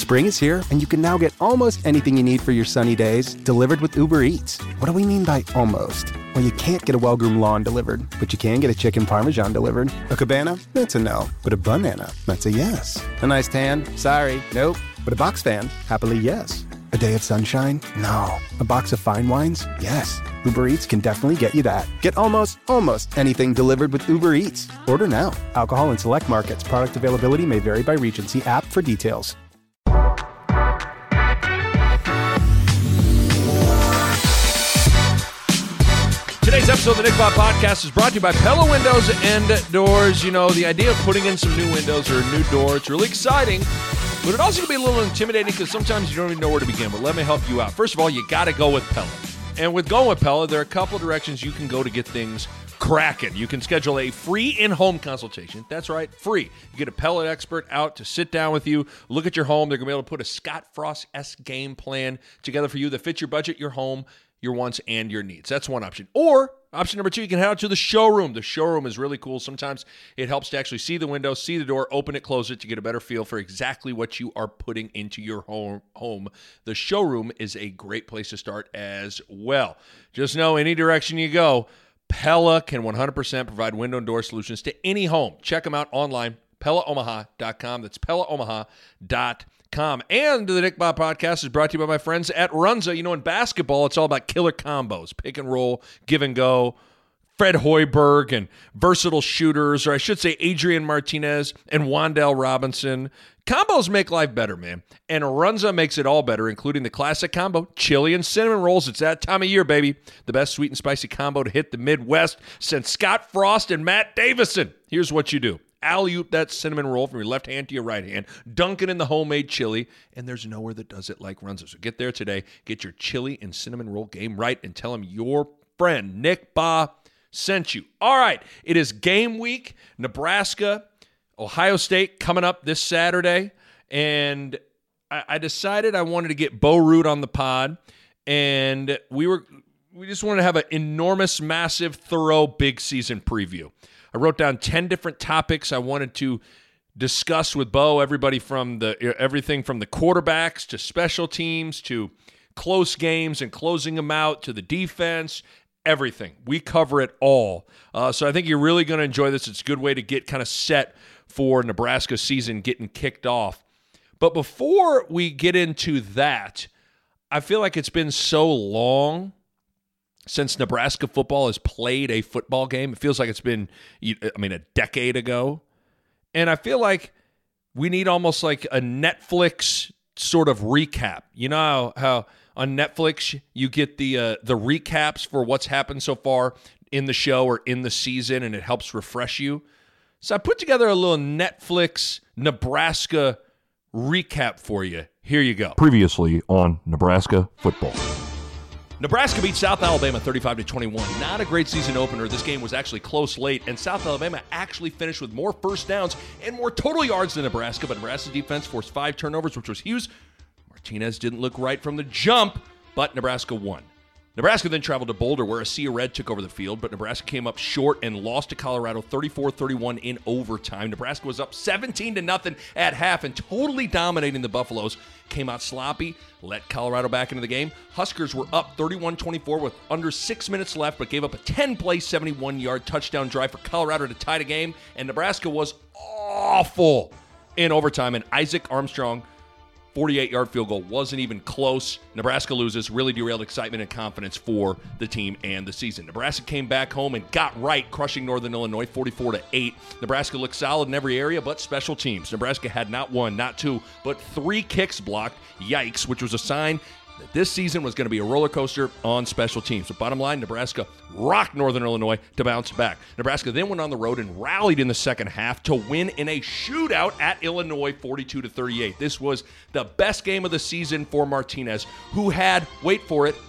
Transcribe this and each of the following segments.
Spring is here, and you can now get almost anything you need for your sunny days delivered with Uber Eats. What do we mean by almost? Well, you can't get a well-groomed lawn delivered, but you can get a chicken parmesan delivered. A cabana? That's a no. But a banana? That's a yes. A nice tan? Sorry, nope. But a box fan? Happily, yes. A day of sunshine? No. A box of fine wines? Yes. Uber Eats can definitely get you that. Get almost anything delivered with Uber Eats. Order now. Alcohol in select markets. Product availability may vary by region. See app for details. Today's episode of the Nick Bob Podcast is brought to you by Pella Windows and Doors. You know, the idea of putting in some new windows or a new door, it's really exciting, but it also can be a little intimidating because sometimes you don't even know where to begin. But let me help you out. First of all, you got to go with Pella. And with going with Pella, there are a couple of directions you can go to get things cracking. You can schedule a free in-home consultation. That's right, free. You get a Pella expert out to sit down with you, look at your home. They're going to be able to put a Scott Frost-esque game plan together for you that fits your budget, your home, your wants, and your needs. That's one option. Or option number two, you can head out to the showroom. The showroom is really cool. Sometimes it helps to actually see the window, see the door, open it, close it to get a better feel for exactly what you are putting into your home. The showroom is a great place to start as well. Just know any direction you go, Pella can 100% provide window and door solutions to any home. Check them out online, PellaOmaha.com. That's PellaOmaha.com. And the Nick Bob Podcast is brought to you by my friends at Runza. You know, in basketball, it's all about killer combos, pick and roll, give and go, Fred Hoiberg, and versatile shooters, or I should say Adrian Martinez and Wan'Dale Robinson. Combos make life better, man. And Runza makes it all better, including the classic combo, chili and cinnamon rolls. It's that time of year, baby. The best sweet and spicy combo to hit the Midwest since Scott Frost and Matt Davison. Here's what you do. Alley-oop that cinnamon roll from your left hand to your right hand, dunk it in the homemade chili, and there's nowhere that does it like Runza. So get there today, get your chili and cinnamon roll game right, and tell them your friend Nick Ba sent you. All right, it is game week. Nebraska, Ohio State coming up this Saturday, and I decided I wanted to get Bo Root on the pod, and we just wanted to have an enormous, massive, thorough, big season preview. I wrote down 10 different topics I wanted to discuss with Bo, everything from the quarterbacks to special teams to close games and closing them out to the defense, everything. We cover it all. So I think you're really going to enjoy this. It's a good way to get kind of set for Nebraska season getting kicked off. But before we get into that, I feel like it's been so long since Nebraska football has played a football game. It feels like it's been, a decade ago. And I feel like we need almost like a Netflix sort of recap. You know how on Netflix you get the recaps for what's happened so far in the show or in the season, and it helps refresh you. So I put together a little Netflix Nebraska recap for you. Here you go. Previously on Nebraska football. Nebraska beat South Alabama 35-21. Not a great season opener. This game was actually close late, and South Alabama actually finished with more first downs and more total yards than Nebraska, but Nebraska's defense forced 5 turnovers, which was huge. Martinez didn't look right from the jump, but Nebraska won. Nebraska then traveled to Boulder, where a Sea of Red took over the field, but Nebraska came up short and lost to Colorado 34-31 in overtime. Nebraska was up 17-0 at half and totally dominating the Buffaloes. Came out sloppy, let Colorado back into the game. Huskers were up 31-24 with under 6 minutes left, but gave up a 10-play, 71-yard touchdown drive for Colorado to tie the game, and Nebraska was awful in overtime, and Isaac Armstrong 48-yard field goal wasn't even close. Nebraska loses, really derailed excitement and confidence for the team and the season. Nebraska came back home and got right, crushing Northern Illinois 44-8. Nebraska looked solid in every area but special teams. Nebraska had not 1, not 2, but 3 kicks blocked. Yikes, which was a sign that this season was going to be a roller coaster on special teams. But bottom line, Nebraska rocked Northern Illinois to bounce back. Nebraska then went on the road and rallied in the second half to win in a shootout at Illinois 42-38. This was the best game of the season for Martinez, who had, wait for it,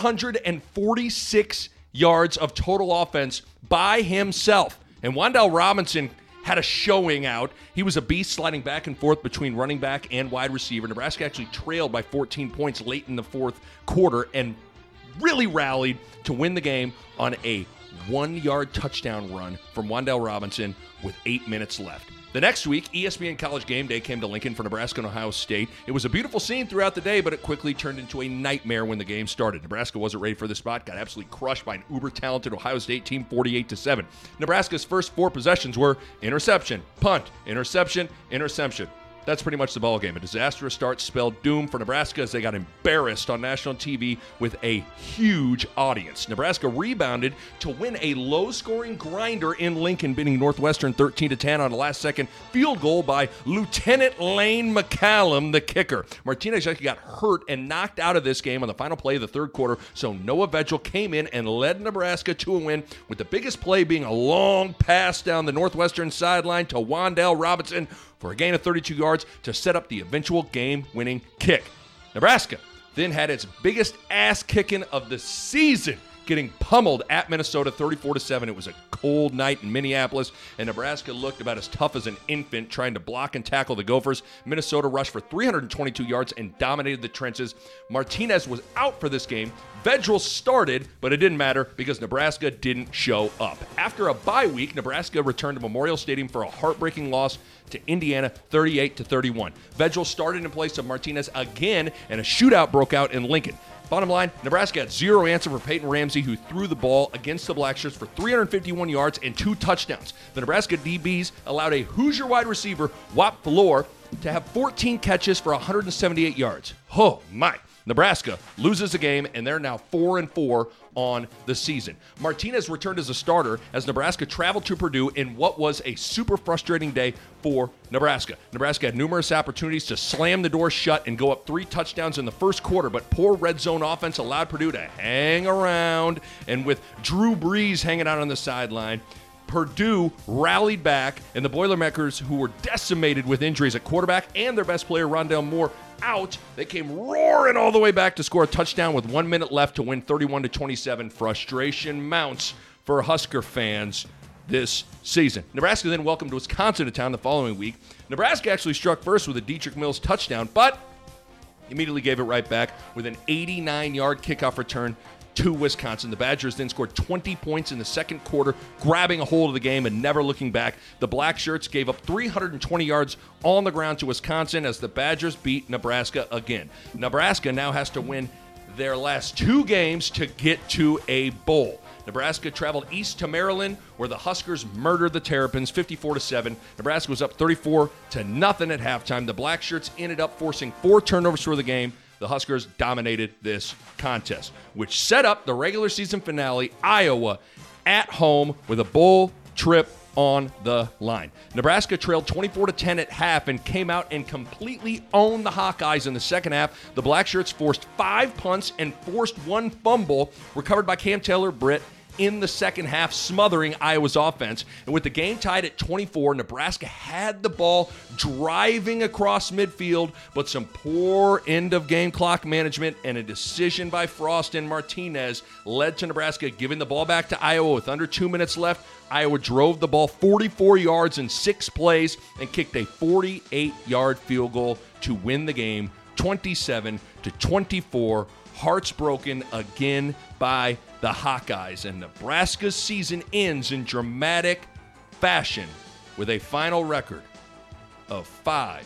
446 yards of total offense by himself. And Wan'Dale Robinson had a showing out. He was a beast sliding back and forth between running back and wide receiver. Nebraska actually trailed by 14 points late in the fourth quarter and really rallied to win the game on a 1-yard touchdown run from Wan'Dale Robinson with 8 minutes left. The next week, ESPN College Game Day came to Lincoln for Nebraska and Ohio State. It was a beautiful scene throughout the day, but it quickly turned into a nightmare when the game started. Nebraska wasn't ready for this spot, got absolutely crushed by an uber-talented Ohio State team 48-7. Nebraska's first 4 possessions were interception, punt, interception, interception. That's pretty much the ballgame. A disastrous start spelled doom for Nebraska as they got embarrassed on national TV with a huge audience. Nebraska rebounded to win a low-scoring grinder in Lincoln, beating Northwestern 13-10 on a last-second field goal by Lieutenant Lane McCallum, the kicker. Martinez actually got hurt and knocked out of this game on the final play of the third quarter, so Noah Vegel came in and led Nebraska to a win, with the biggest play being a long pass down the Northwestern sideline to Wandale Robinson for a gain of 32 yards to set up the eventual game-winning kick. Nebraska then had its biggest ass-kicking of the season, getting pummeled at Minnesota 34-7. It was a cold night in Minneapolis, and Nebraska looked about as tough as an infant trying to block and tackle the Gophers. Minnesota rushed for 322 yards and dominated the trenches. Martinez was out for this game. Vedral started, but it didn't matter because Nebraska didn't show up. After a bye week, Nebraska returned to Memorial Stadium for a heartbreaking loss to Indiana 38-31. Vedral started in place of Martinez again, and a shootout broke out in Lincoln. Bottom line, Nebraska had zero answer for Peyton Ramsey, who threw the ball against the Blackshirts for 351 yards and 2 touchdowns. The Nebraska DBs allowed a Hoosier wide receiver, Wap Valor, to have 14 catches for 178 yards. Oh my. Nebraska loses the game, and they're now 4-4 on the season. Martinez returned as a starter as Nebraska traveled to Purdue in what was a super frustrating day for Nebraska. Nebraska had numerous opportunities to slam the door shut and go up 3 touchdowns in the first quarter, but poor red zone offense allowed Purdue to hang around, and with Drew Brees hanging out on the sideline, Purdue rallied back, and the Boilermakers, who were decimated with injuries at quarterback and their best player, Rondale Moore, out, they came roaring all the way back to score a touchdown with 1 minute left to win 31-27. Frustration mounts for Husker fans this season. Nebraska then welcomed Wisconsin to town the following week. Nebraska actually struck first with a Dietrich Mills touchdown, but immediately gave it right back with an 89-yard kickoff return to Wisconsin. The Badgers then scored 20 points in the second quarter, grabbing a hold of the game and never looking back. The Black Shirts gave up 320 yards on the ground to Wisconsin as the Badgers beat Nebraska again. Nebraska now has to win their last 2 games to get to a bowl. Nebraska traveled east to Maryland, where the Huskers murdered the Terrapins 54-7. Nebraska was up 34-0 at halftime. The Black Shirts ended up forcing 4 turnovers for the game. The Huskers dominated this contest, which set up the regular season finale, Iowa, at home with a bowl trip on the line. Nebraska trailed 24-10 at half and came out and completely owned the Hawkeyes in the second half. The Black Shirts forced 5 punts and forced 1 fumble, recovered by Cam Taylor-Britt in the second half, smothering Iowa's offense. And with the game tied at 24, Nebraska had the ball driving across midfield, but some poor end-of-game clock management and a decision by Frost and Martinez led to Nebraska giving the ball back to Iowa with under 2 minutes left. Iowa drove the ball 44 yards in 6 plays and kicked a 48-yard field goal to win the game 27-24. Hearts broken again by the Hawkeyes, and Nebraska's season ends in dramatic fashion with a final record of 5-7.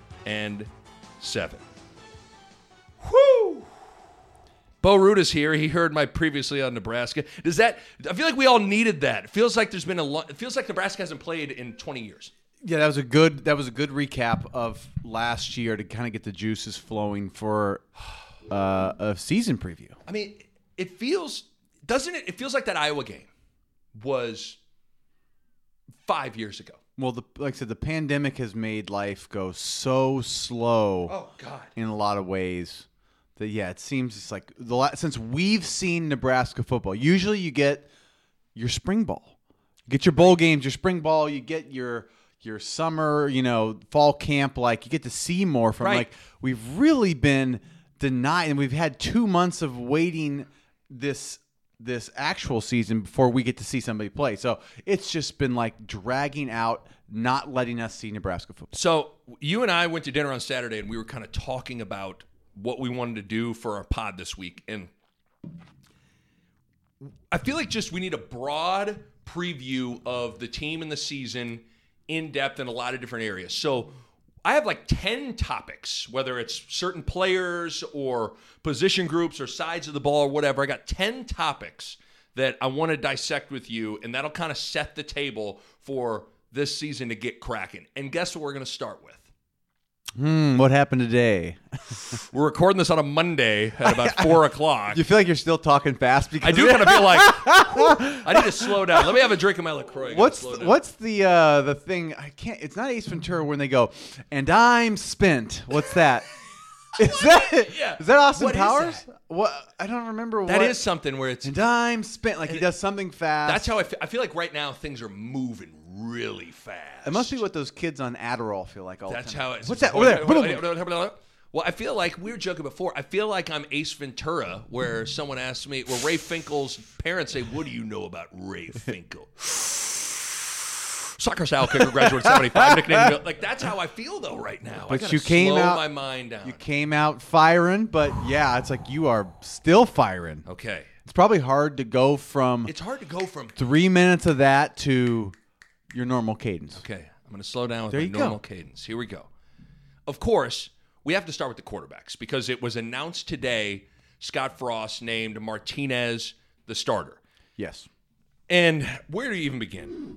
Whoo! Bo Root is here. He heard my previously on Nebraska. Does that? I feel like we all needed that. It feels like there's been it feels like Nebraska hasn't played in 20 years. Yeah, that was a good recap of last year to kind of get the juices flowing for a season preview. I mean, it feels, doesn't it? It feels like that Iowa game was 5 years ago. Well, like I said, the pandemic has made life go so slow. Oh God! In a lot of ways, that it seems it's like since we've seen Nebraska football. Usually, you get your spring ball, you get your bowl games, your spring ball, you get your summer, fall camp. Like you get to see more from. Right. Like we've really been denied, and we've had 2 months of waiting this actual season before we get to see somebody play. So it's just been like dragging out, not letting us see Nebraska football. So you and I went to dinner on Saturday, and we were kind of talking about what we wanted to do for our pod this week. And I feel like we need a broad preview of the team and the season in depth in a lot of different areas. So I have like 10 topics, whether it's certain players or position groups or sides of the ball or whatever. I got 10 topics that I want to dissect with you, and that'll kind of set the table for this season to get cracking. And guess what we're going to start with? What happened today? We're recording this on a Monday at about 4 o'clock. You feel like you're still talking fast? Because I do kind of feel like I need to slow down. Let me have a drink of my LaCroix. What's the thing? I can't. It's not Ace Ventura when they go, and I'm spent. What's that? Is that Austin What is Powers? that? What? I don't remember. That is something where it's. And I'm spent. Like he does something fast. That's how I feel like right now things are moving really fast. It must be what those kids on Adderall feel like all the time. That's how it's. What's that? Over there. Well, I feel like we were joking before. I feel like I'm Ace Ventura, where someone asked me, where Ray Finkel's parents say, "What do you know about Ray Finkel?" Soccer style kicker, graduate 75, nickname. Like that's how I feel though right now. But I you came slow out. my mind down. You came out firing, but yeah, it's like you are still firing. Okay. It's probably hard to go from. It's hard to go from 3 minutes of that to your normal cadence. Okay, I'm going to slow down with There my you normal go. cadence. Here we go. Of course, we have to start with the quarterbacks because it was announced today Scott Frost named Martinez the starter. Yes. And where do you even begin?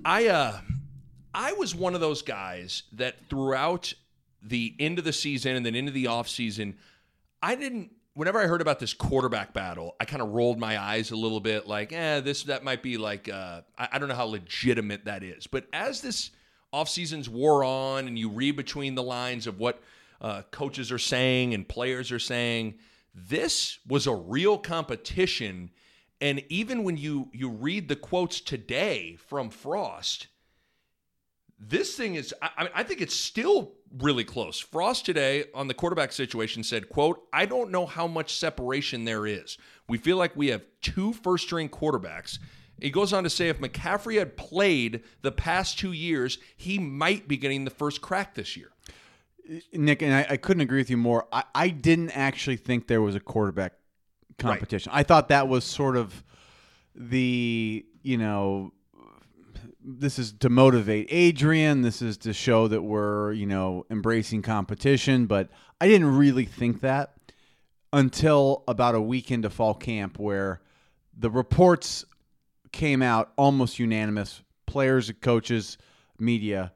I was one of those guys that throughout the end of the season and then into the offseason, whenever I heard about this quarterback battle, I kind of rolled my eyes a little bit like, that might be like, I don't know how legitimate that is. But as this offseason's wore on and you read between the lines of what coaches are saying and players are saying, this was a real competition. And even when you read the quotes today from Frost, this thing is, I think it's still really close. Frost today on the quarterback situation said, quote, "I don't know how much separation there is. We feel like we have 2 first-string quarterbacks." He goes on to say if McCaffrey had played the past 2 years, he might be getting the first crack this year. Nick, and I couldn't agree with you more. I didn't actually think there was a quarterback competition. Right. I thought that was sort of the, this is to motivate Adrian. This is to show that we're, embracing competition. But I didn't really think that until about a week into fall camp where the reports came out almost unanimous. Players, coaches, media.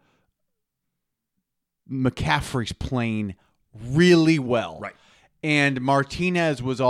McCaffrey's playing really well. Right. And Martinez was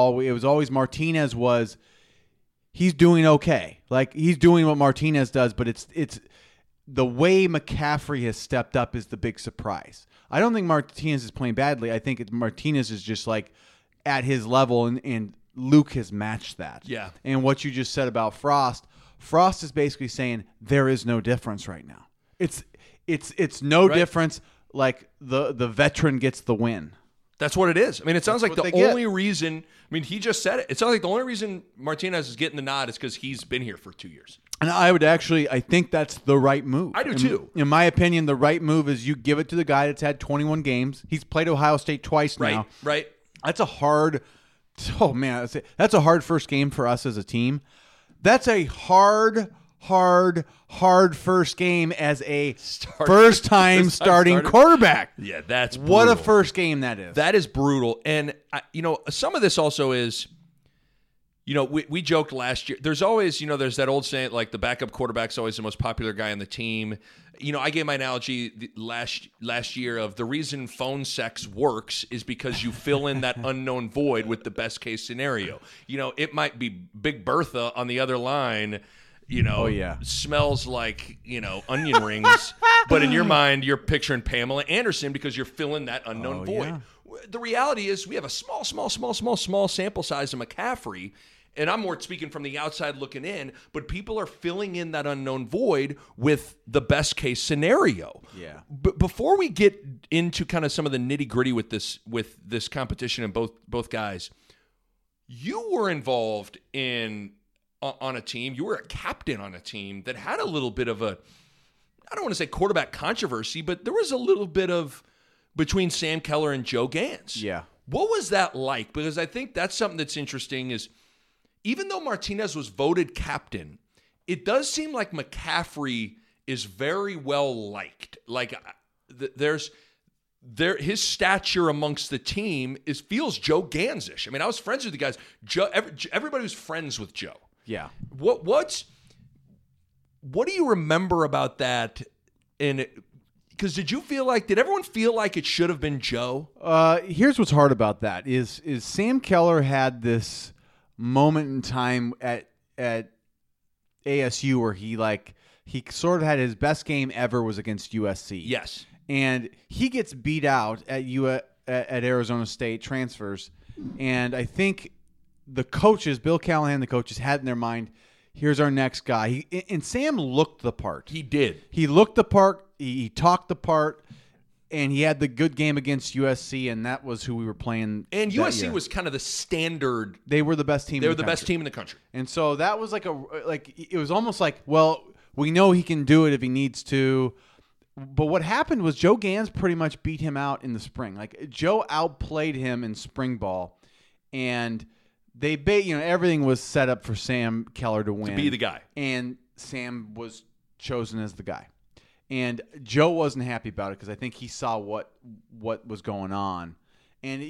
he's doing okay. Like he's doing what Martinez does, but it's the way McCaffrey has stepped up is the big surprise. I don't think Martinez is playing badly. I think Martinez is just like at his level, and Luke has matched that. Yeah. And what you just said about Frost is basically saying there is no difference right now. It's no difference. Like the veteran gets the win. That's what it is. I mean, it sounds like the only reason, he just said it. It sounds like the only reason Martinez is getting the nod is because he's been here for 2 years. And I think that's the right move. I do too. In my opinion, the right move is you give it to the guy that's had 21 games. He's played Ohio State twice now. Right. That's a hard first game for us as a team. That's a hard first game as a first-time starting quarterback. Yeah, that's brutal. What a first game that is. That is brutal. And, some of this also is, we joked last year. There's always, there's that old saying, like the backup quarterback's always the most popular guy on the team. I gave my analogy last year of the reason phone sex works is because you fill in that unknown void with the best-case scenario. It might be Big Bertha on the other line, smells like, onion rings. But in your mind, you're picturing Pamela Anderson because you're filling that unknown void. Yeah. The reality is we have a small sample size of McCaffrey. And I'm more speaking from the outside looking in, but people are filling in that unknown void with the best case scenario. Yeah. But before we get into kind of some of the nitty gritty with this competition and both guys, you were involved on a team. You were a captain on a team that had a little bit of I don't want to say quarterback controversy, but there was a little bit of between Sam Keller and Joe Gans. Yeah. What was that like? Because I think that's something that's interesting is even though Martinez was voted captain, it does seem like McCaffrey is very well liked. Like his stature amongst the team feels Joe Gansish. I mean, I was friends with the guys. Everybody was friends with Joe. Yeah. What do you remember about that? And because did everyone feel like it should have been Joe? Here's what's hard about that is Sam Keller had this moment in time at ASU where he sort of had his best game ever was against USC. Yes. And he gets beat out at Arizona State, transfers, and I think the coaches, Bill Callahan, the coaches, had in their mind, here's our next guy. And Sam looked the part. He did. He looked the part. He talked the part, and he had the good game against USC, and that was who we were playing. And USC was kind of the standard. They were the best team. They were the best team in the country. And so that was it was almost like, well, we know he can do it if he needs to. But what happened was Joe Gans pretty much beat him out in the spring. Like, Joe outplayed him in spring ball, and everything was set up for Sam Keller to win. To be the guy. And Sam was chosen as the guy. And Joe wasn't happy about it because I think he saw what was going on. And,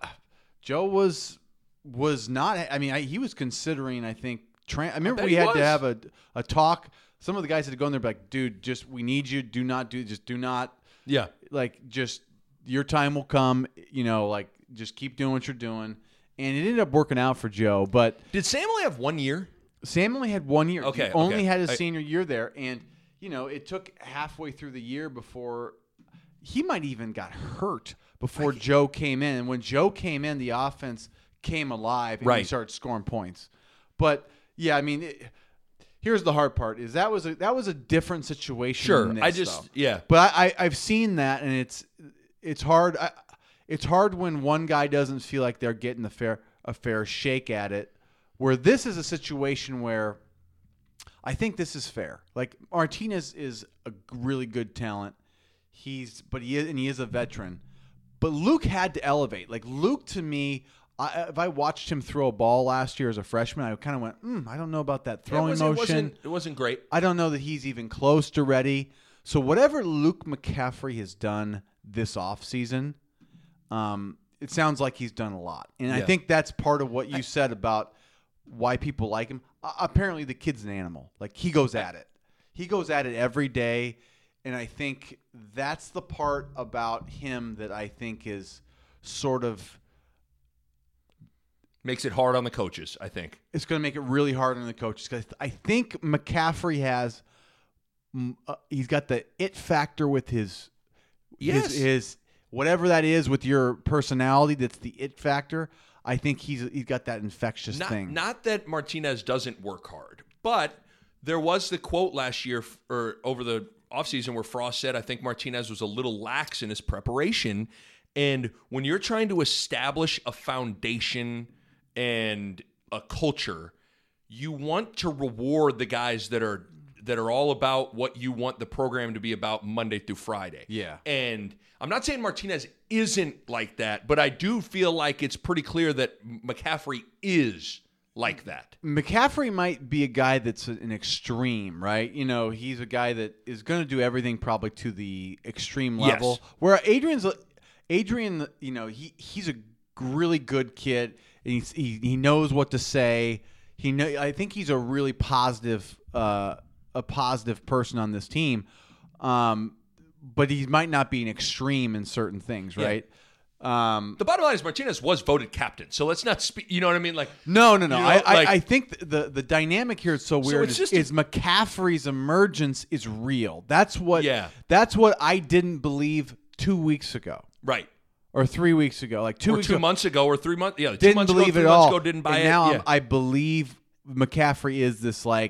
Joe was not – I mean, he was considering, I think – I remember we had to have a talk – some of the guys had to go in there and be like, dude, we need you. Do not. Yeah. Just your time will come, just keep doing what you're doing. And it ended up working out for Joe. But did Sam only have 1 year? Sam only had 1 year. Okay. He only had his senior year there. And, it took halfway through the year before he might even got hurt before Joe came in. And when Joe came in, the offense came alive and he started scoring points. But, yeah, I mean here's the hard part: is that was a different situation. Sure, than this, yeah. But I've seen that, and it's hard. It's hard when one guy doesn't feel like they're getting a fair shake at it. Where this is a situation where I think this is fair. Like, Martinez is a really good talent. He is a veteran. But Luke had to elevate. Like, Luke, to me, if I watched him throw a ball last year as a freshman, I kind of went, I don't know about that throwing motion. It wasn't great. I don't know that he's even close to ready. So whatever Luke McCaffrey has done this offseason, it sounds like he's done a lot. And I think that's part of what you said about why people like him. Apparently the kid's an animal. Like, he goes at it. He goes at it every day. And I think that's the part about him that I think is sort of makes it hard on the coaches, I think. It's going to make it really hard on the coaches because I think McCaffrey has he's got the it factor with his whatever that is with your personality. That's the it factor. I think he's got that infectious thing. Not that Martinez doesn't work hard, but there was the quote last year or over the offseason where Frost said, I think Martinez was a little lax in his preparation. And when you're trying to establish a foundation and a culture, you want to reward the guys that are all about what you want the program to be about Monday through Friday. Yeah. And I'm not saying Martinez isn't like that, but I do feel like it's pretty clear that McCaffrey is like that. McCaffrey might be a guy that's an extreme, right? He's a guy that is going to do everything probably to the extreme level. Yes. Where Adrian, he's a really good kid. And he knows what to say. I think he's a really positive person on this team. But he might not be an extreme in certain things, right? Yeah. The bottom line is Martinez was voted captain, so let's not speak. You know what I mean? Like, no. I think the dynamic here is so weird. So is McCaffrey's emergence is real. That's what I didn't believe 2 weeks ago, right? Or 3 weeks ago, like 2 or weeks 2 ago. months ago, or 3 months. Yeah, 2 didn't months believe ago, 3 it months all. ago, didn't buy and it. Now Yeah. I believe McCaffrey is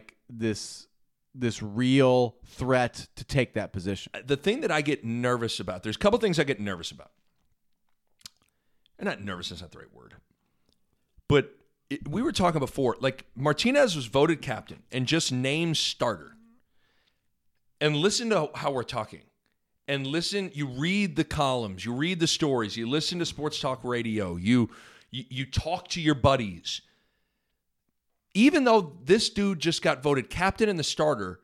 this real threat to take that position. The thing that I get nervous about, there's a couple things I get nervous about. And not nervous is not the right word. But we were talking before, like Martinez was voted captain and just named starter. And listen to how we're talking. And listen, you read the columns, you read the stories, you listen to sports talk radio, you talk to your buddies. Even though this dude just got voted captain and the starter,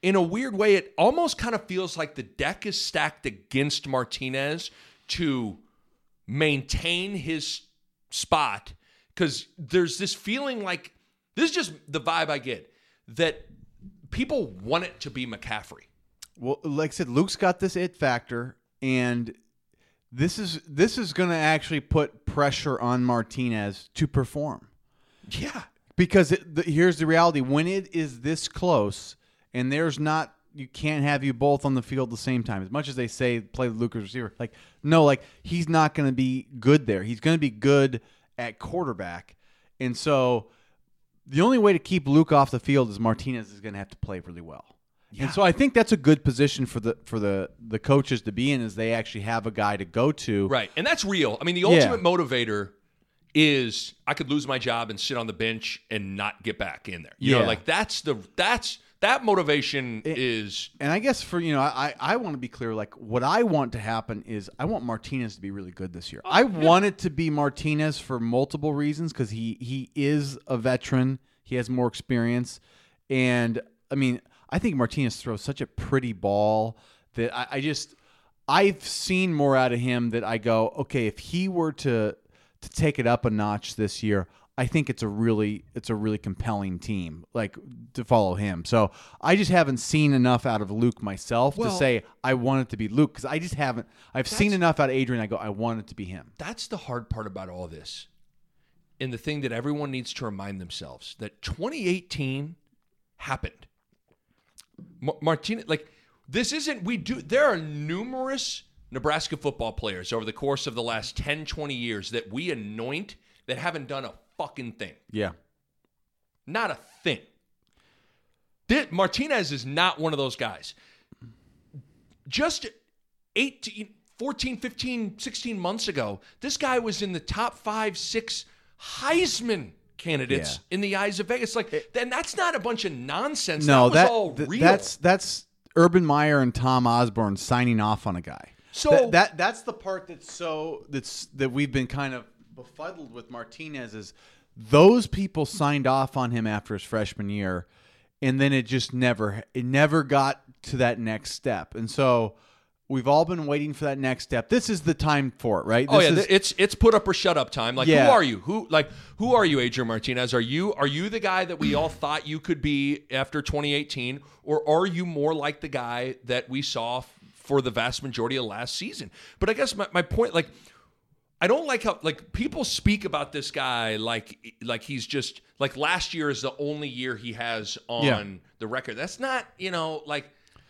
in a weird way, it almost kind of feels like the deck is stacked against Martinez to maintain his spot, because there's this feeling like, this is just the vibe I get, that people want it to be McCaffrey. Well, like I said, Luke's got this it factor, and this is going to actually put pressure on Martinez to perform. Yeah. Because here's the reality. When it is this close, and you can't have you both on the field at the same time. As much as they say play Luke as receiver, he's not going to be good there. He's going to be good at quarterback. And so the only way to keep Luke off the field is Martinez is going to have to play really well. Yeah. And so I think that's a good position for the coaches to be in, is they actually have a guy to go to. Right. And that's real. I mean, the ultimate motivator is I could lose my job and sit on the bench and not get back in there. You know, like that motivation is. And I guess I want to be clear, like what I want to happen is I want Martinez to be really good this year. I want it to be Martinez for multiple reasons, because he is a veteran. He has more experience. And I mean, I think Martinez throws such a pretty ball that I've seen more out of him that I go, okay, if he were to take it up a notch this year, I think it's a really compelling team, like, to follow him. So I just haven't seen enough out of Luke myself to say I want it to be Luke, because I just haven't. I've seen enough out of Adrian. I go, I want it to be him. That's the hard part about all this, and the thing that everyone needs to remind themselves, that 2018 happened. Martinez, like, this isn't, there are numerous Nebraska football players over the course of the last 10, 20 years that we anoint that haven't done a fucking thing. Yeah. Not a thing. Martinez is not one of those guys. Just 14, 15, 16 months ago, this guy was in the top 5, 6 Heisman candidates in the eyes of Vegas. Like, then that's not a bunch of nonsense. No, that was all real. That's Urban Meyer and Tom Osborne signing off on a guy. So that's the part that we've been kind of befuddled with Martinez, is those people signed off on him after his freshman year, and then it just never got to that next step. And so we've all been waiting for that next step. This is the time for it, right? It's put up or shut up time. Like, who are you? Who are you, Adrian Martinez? Are you the guy that we all thought you could be after 2018, or are you more like the guy that we saw for the vast majority of last season? But I guess my point, like, I don't like how, like, people speak about this guy like he's just, like, last year is the only year he has on the record. That's not, like,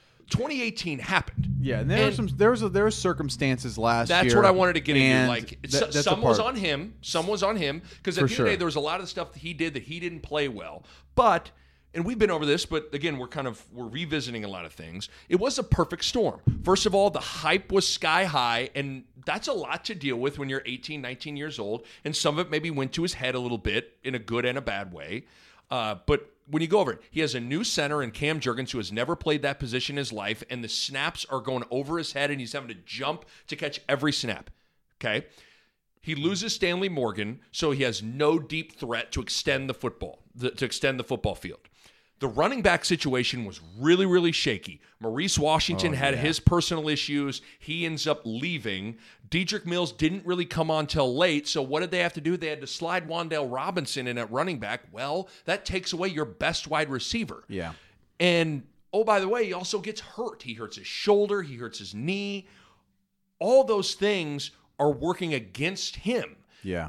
2018 happened. Yeah, and there were circumstances last year. That's what I wanted to get into. Like, some was on him, because at the end of the day, there was a lot of stuff that he did that he didn't play well. But, and we've been over this, but again, we're revisiting a lot of things. It was a perfect storm. First of all, the hype was sky high, and that's a lot to deal with when you're 18, 19 years old, and some of it maybe went to his head a little bit in a good and a bad way. But when you go over it, he has a new center in Cam Jurgens who has never played that position in his life, and the snaps are going over his head, and he's having to jump to catch every snap. Okay? He loses Stanley Morgan, so he has no deep threat to extend the football field. The running back situation was really, really shaky. Maurice Washington had his personal issues. He ends up leaving. Dedrick Mills didn't really come on till late, so what did they have to do? They had to slide Wan'Dale Robinson in at running back. Well, that takes away your best wide receiver. Yeah. And, oh, by the way, he also gets hurt. He hurts his shoulder. He hurts his knee. All those things are working against him. Yeah.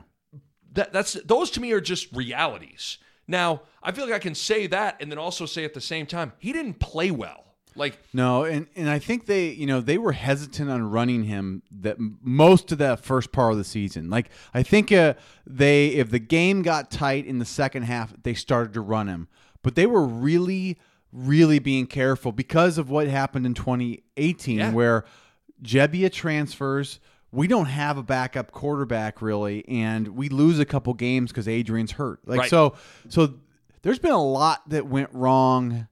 Those to me are just realities. Now, I feel like I can say that and then also say at the same time, he didn't play well. Like, no, and I think they were hesitant on running him that most of that first part of the season. Like, I think if the game got tight in the second half, they started to run him. But they were really, really being careful because of what happened in 2018 where Jebbia transfers. We don't have a backup quarterback really, and we lose a couple games because Adrian's hurt. Like, right. So there's been a lot that went wrong,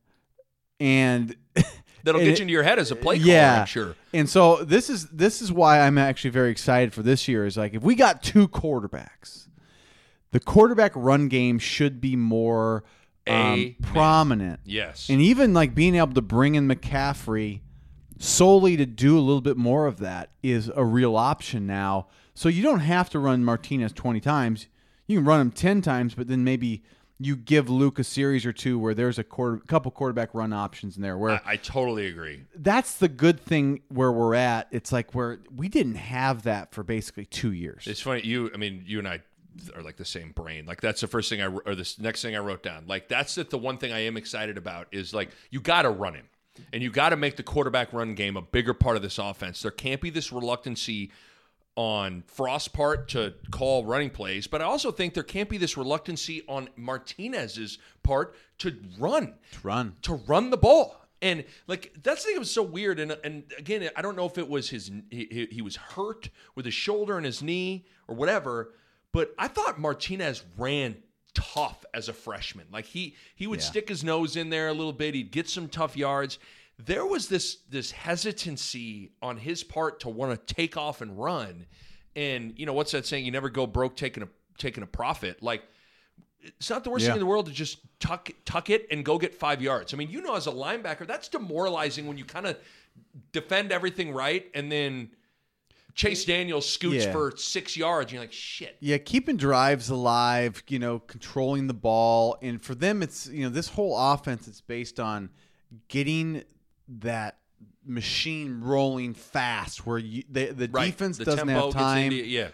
and that'll get you into your head as a play caller, I'm sure. And so this is why I'm actually very excited for this year. Is like, if we got two quarterbacks, the quarterback run game should be more prominent. Yes. And even like being able to bring in McCaffrey solely to do a little bit more of that is a real option now. So you don't have to run Martinez 20 times. You can run him 10 times, but then maybe you give Luke a series or two where there's a couple quarterback run options in there. Where I totally agree. That's the good thing where we're at. It's like where we didn't have that for basically 2 years. It's funny. You and I are like the same brain. Like that's the first thing or the next thing I wrote down. Like that's the one thing I am excited about is like you got to run him. And you got to make the quarterback run game a bigger part of this offense. There can't be this reluctancy on Frost's part to call running plays, but I also think there can't be this reluctancy on Martinez's part to run the ball. And like that's the thing that was so weird. And again, I don't know if it was he was hurt with his shoulder and his knee or whatever, but I thought Martinez ran tough as a freshman. Like he would stick his nose in there a little bit. He'd get some tough yards. There was this hesitancy on his part to want to take off and run. And you know, what's that saying? You never go broke taking a profit. Like it's not the worst thing in the world to just tuck it and go get 5 yards. I mean, you know, as a linebacker, that's demoralizing when you kind of defend everything right and then Chase Daniels scoots for 6 yards. And you're like, shit. Yeah, keeping drives alive, you know, controlling the ball. And for them, it's, you know, this whole offense is based on getting that machine rolling fast where the defense doesn't have time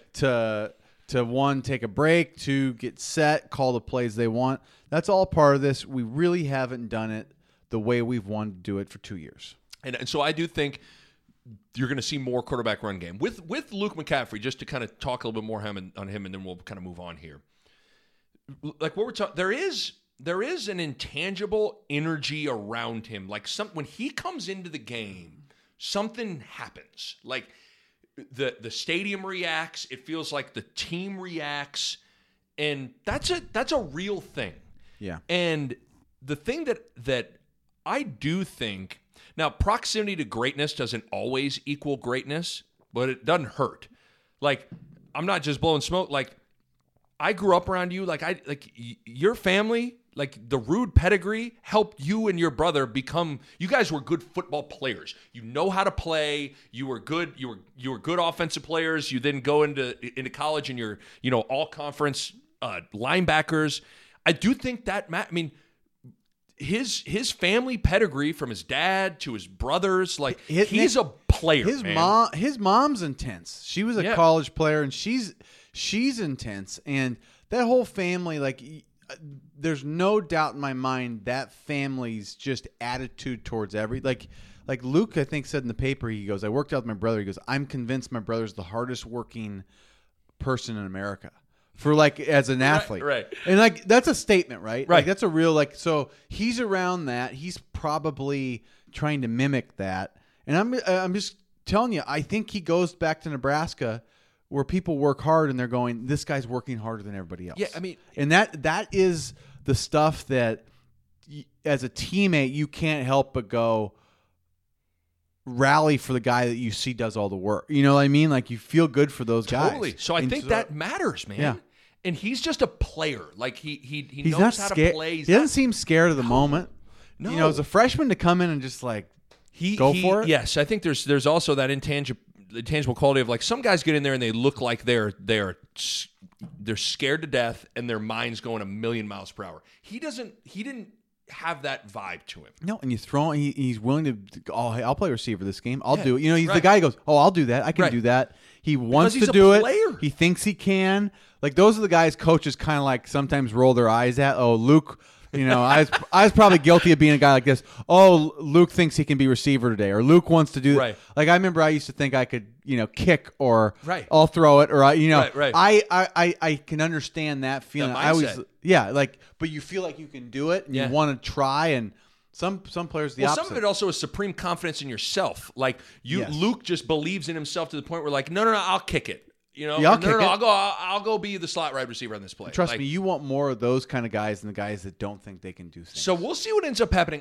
to one, take a break, two, get set, call the plays they want. That's all part of this. We really haven't done it the way we've wanted to do it for 2 years. And so I do think you're going to see more quarterback run game with Luke McCaffrey. Just to kind of talk a little bit more on him, and then we'll kind of move on here. Like what we're talking, there is an intangible energy around him. Like when he comes into the game, something happens. Like the stadium reacts. It feels like the team reacts, and that's a real thing. Yeah. And the thing that I do think. Now, proximity to greatness doesn't always equal greatness, but it doesn't hurt. Like, I'm not just blowing smoke. Like, I grew up around you. Like your family, like the Rude pedigree helped you and your brother become. You guys were good football players. You know how to play. You were good. You were good offensive players. You then go into college and you're all conference linebackers. I do think that I mean. His family pedigree from his dad to his brothers, like he's a player. His mom's intense. She was a college player, and she's intense. And that whole family, like, there's no doubt in my mind that family's just attitude towards like Luke, I think, said in the paper. He goes, "I worked out with my brother." He goes, "I'm convinced my brother's the hardest working person in America." For like as an athlete, right, and like that's a statement, right? Like that's a real so he's around that. He's probably trying to mimic that, and I'm just telling you, I think he goes back to Nebraska where people work hard and they're going, this guy's working harder than everybody else. Yeah, I mean, and that is the stuff that as a teammate you can't help but go rally for the guy that you see does all the work. You know what I mean? Like you feel good for those guys. Totally. So I think that matters, man. Yeah. And he's just a player. Like he knows how to play. He doesn't seem scared of the moment. No. You know, as a freshman to come in and just like go for it. Yes, I think there's also that intangible quality of like some guys get in there and they look like they're scared to death and their mind's going a million miles per hour. He didn't have that vibe to him. No, and you throw he's willing to I'll play receiver this game. I'll do it. You know, he's the guy who goes, "Oh, I'll do that. I can do that." He wants to do it. He thinks he can. Like those are the guys coaches kind of like sometimes roll their eyes at. Oh, Luke, you know, I was probably guilty of being a guy like this. Oh, Luke thinks he can be receiver today, or Luke wants to do that. Right. Like I remember I used to think I could, kick or I'll throw it or I can understand that feeling. But you feel like you can do it and you want to try, and some players opposite. Some of it also is supreme confidence in yourself. Like Luke just believes in himself to the point where like, no, I'll kick it. I'll go be the slot wide receiver on this play. Trust me, you want more of those kind of guys than the guys that don't think they can do things. So we'll see what ends up happening.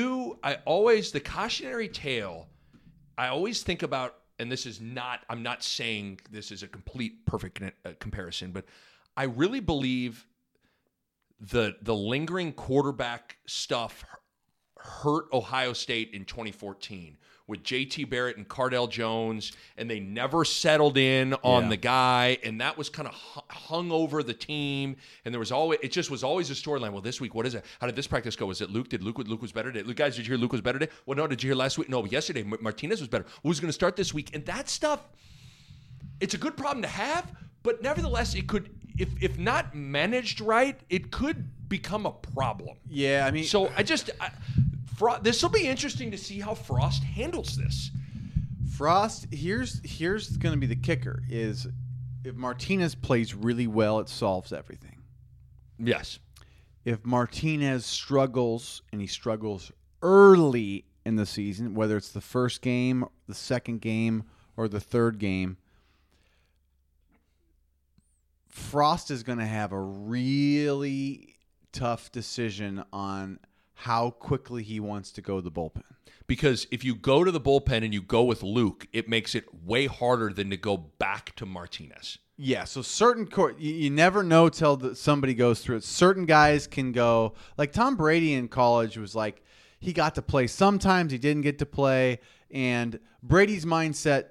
The cautionary tale, I always think about, and this is not, I'm not saying this is a complete perfect comparison, but I really believe the lingering quarterback stuff hurt Ohio State in 2014 with J.T. Barrett and Cardell Jones, and they never settled in on the guy, and that was kind of hung over the team, and it just was always a storyline. Well, this week, what is it? How did this practice go? Was it Luke? Luke was better today? Guys, did you hear Luke was better today? Well, no, did you hear last week? No, yesterday Martinez was better. Who's going to start this week? And that stuff, it's a good problem to have, but nevertheless, it could, if not managed right, it could become a problem. Yeah, I mean, so this will be interesting to see how Frost handles this. Frost, here's going to be the kicker: is if Martinez plays really well, it solves everything. Yes. If Martinez struggles, and he struggles early in the season, whether it's the first game, the second game, or the third game, Frost is going to have a really tough decision on how quickly he wants to go to the bullpen. Because if you go to the bullpen and you go with Luke, it makes it way harder than to go back to Martinez. Yeah, so certain you never know till somebody goes through it. Certain guys can go, like Tom Brady in college was like, he got to play. Sometimes he didn't get to play, and Brady's mindset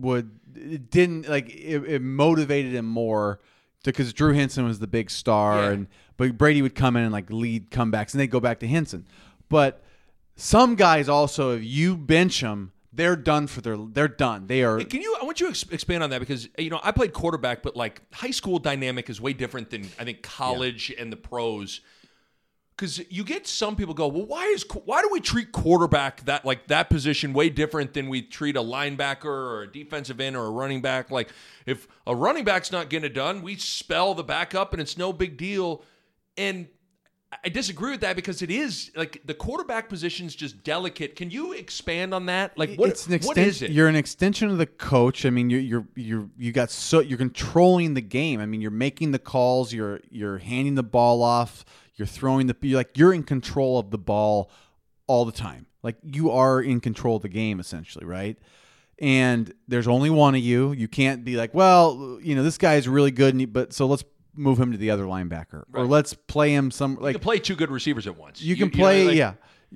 it motivated him more because Drew Henson was the big star, but Brady would come in and like lead comebacks, and they'd go back to Henson. But some guys also, if you bench them, they're done. They're done. They are. I want you to expand on that because I played quarterback, but like high school dynamic is way different than I think college and the pros. Because you get some people go, well, why do we treat quarterback that position way different than we treat a linebacker or a defensive end or a running back? Like if a running back's not getting it done, we spell the backup and it's no big deal. And I disagree with that because it is like the quarterback position's just delicate. Can you expand on that? Like what is it? You're an extension of the coach. I mean, you're controlling the game. I mean, you're making the calls. You're handing the ball off. You're throwing you're in control of the ball all the time. Like you are in control of the game essentially, right? And there's only one of you. You can't be like, well, this guy is really good, so let's move him to the other linebacker, or let's play him some. Like you can play two good receivers at once. You can play,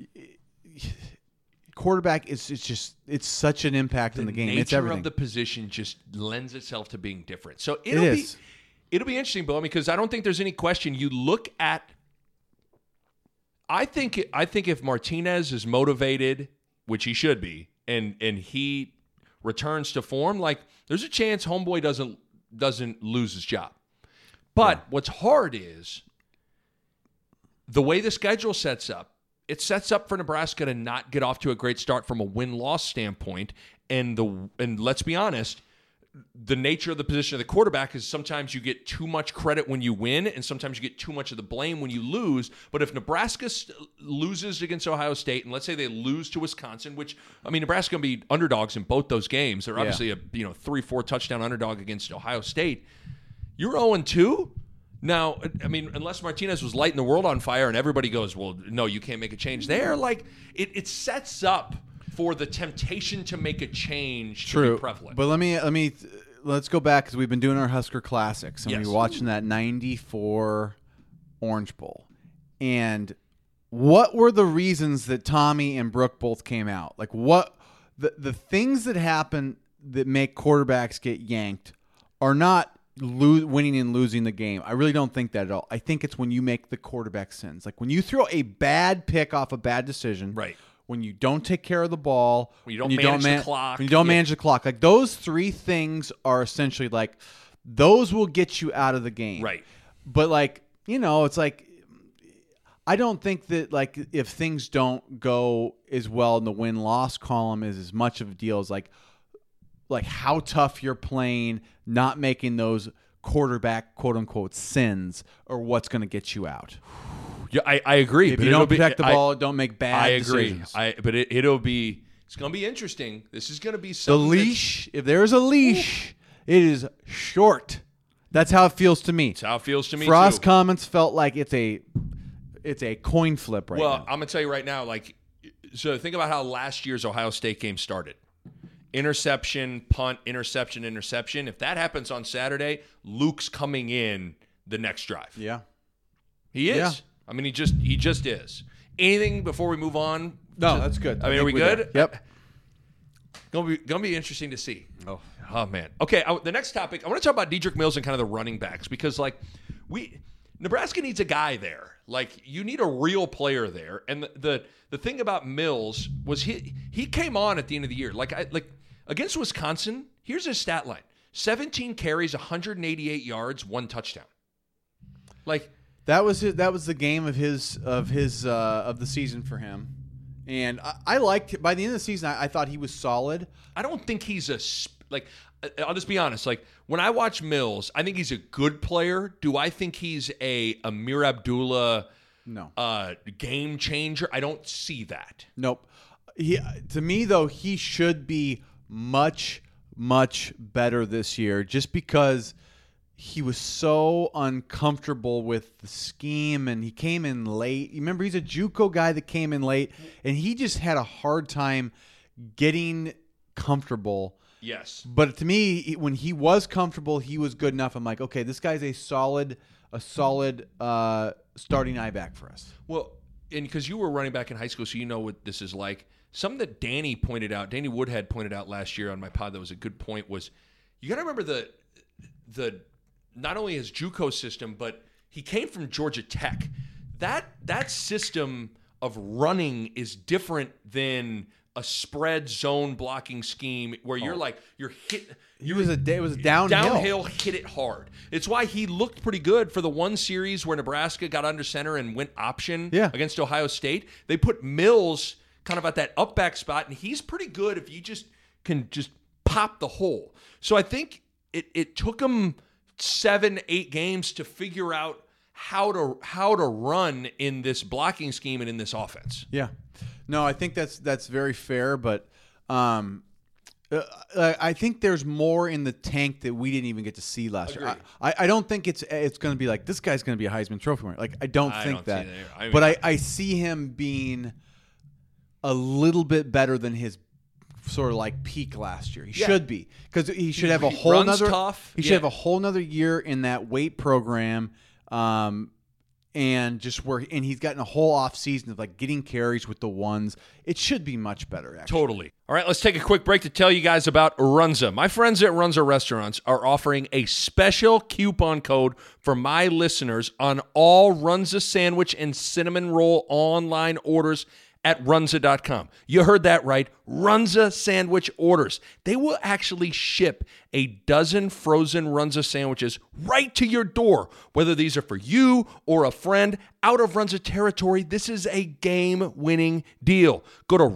Quarterback it's such an impact in the game. It's everything. The nature of the position just lends itself to being different. So it'll be interesting, Bo, because I don't think there's any question. You look at. I think if Martinez is motivated, which he should be, and he returns to form, like there's a chance homeboy doesn't lose his job. But what's hard is the way the schedule sets up. It sets up for Nebraska to not get off to a great start from a win-loss standpoint. And let's be honest, the nature of the position of the quarterback is sometimes you get too much credit when you win, and sometimes you get too much of the blame when you lose. But if Nebraska loses against Ohio State, and let's say they lose to Wisconsin, which, I mean, Nebraska's going to be underdogs in both those games. They're obviously a 3-4 touchdown underdog against Ohio State. You're 0-2? Now, I mean, unless Martinez was lighting the world on fire and everybody goes, well, no, you can't make a change there. Like, it sets up for the temptation to make a change to be prevalent. But let's go back because we've been doing our Husker Classics and we were watching that 94 Orange Bowl. And what were the reasons that Tommy and Brooke both came out? Like what the things that happen that make quarterbacks get yanked are not winning and losing the game. I really don't think that at all. I think it's when you make the quarterback sins. Like when you throw a bad pick off a bad decision. Right. When you don't take care of the ball, when you don't manage the clock. When you don't manage the clock. Like those three things are essentially like those will get you out of the game. Right. But like, it's like I don't think that like if things don't go as well in the win-loss column is as much of a deal as like how tough you're playing, not making those quarterback quote unquote sins or what's going to get you out. Yeah, I agree. If you don't protect the ball, don't make bad decisions. I agree. But it's going to be interesting. This is going to be something. The leash, if there's a leash, it is short. That's how it feels to me. That's how it feels to me. Frost too. comments felt like it's a coin flip right now. Well, I'm going to tell you right now, so think about how last year's Ohio State game started. Interception, punt, interception, interception. If that happens on Saturday, Luke's coming in the next drive. Yeah. He is. Yeah. I mean, he just is. Anything before we move on? No, that's good. I mean, are we we're good? there. Yep. Gonna be interesting to see. Oh man. Okay. The next topic, I want to talk about Dedrick Mills and kind of the running backs because Nebraska needs a guy there. Like you need a real player there. And the thing about Mills was he came on at the end of the year. Like against Wisconsin. Here's his stat line: 17 carries, 188 yards, 1 touchdown. Like that was it. That was the game of the season for him. And I liked by the end of the season. I thought he was solid. I don't think he's I'll just be honest. Like when I watch Mills, I think he's a good player. Do I think he's a Amir Abdullah game changer? I don't see that. Nope. To me though, he should be much better this year, just because he was so uncomfortable with the scheme and he came in late. You remember, he's a JUCO guy that came in late, and he just had a hard time getting comfortable. Yes. But to me, when he was comfortable, he was good enough. I'm like, okay, this guy's a solid starting eye back for us. Well, and because you were running back in high school, so you know what this is like. Something that Danny Woodhead pointed out last year on my pod that was a good point was you got to remember the not only his JUCO system, but he came from Georgia Tech. That system of running is different than a spread zone blocking scheme where you're hit. It was a downhill. Hit it hard. It's why he looked pretty good for the one series where Nebraska got under center and went option against Ohio State. They put Mills kind of at that up back spot, and he's pretty good if you just can just pop the hole. So I think it took him 7-8 games to figure out how to run in this blocking scheme and in this offense. Yeah. No, I think that's very fair, but I think there's more in the tank that we didn't even get to see last year. I don't think it's going to be like this guy's going to be a Heisman Trophy winner. Like I don't think that. But I see him being a little bit better than his sort of like peak last year. He should be, because he should have a whole nother. He should have a whole nother year in that weight program, and he's gotten a whole off season of like getting carries with the ones. It should be much better, actually. Totally. All right, let's take a quick break to tell you guys about Runza. My friends at Runza Restaurants are offering a special coupon code for my listeners on all Runza sandwich and cinnamon roll online orders at Runza.com. You heard that right. Runza sandwich orders. They will actually ship a dozen frozen Runza sandwiches right to your door. Whether these are for you or a friend out of Runza territory, this is a game-winning deal. Go to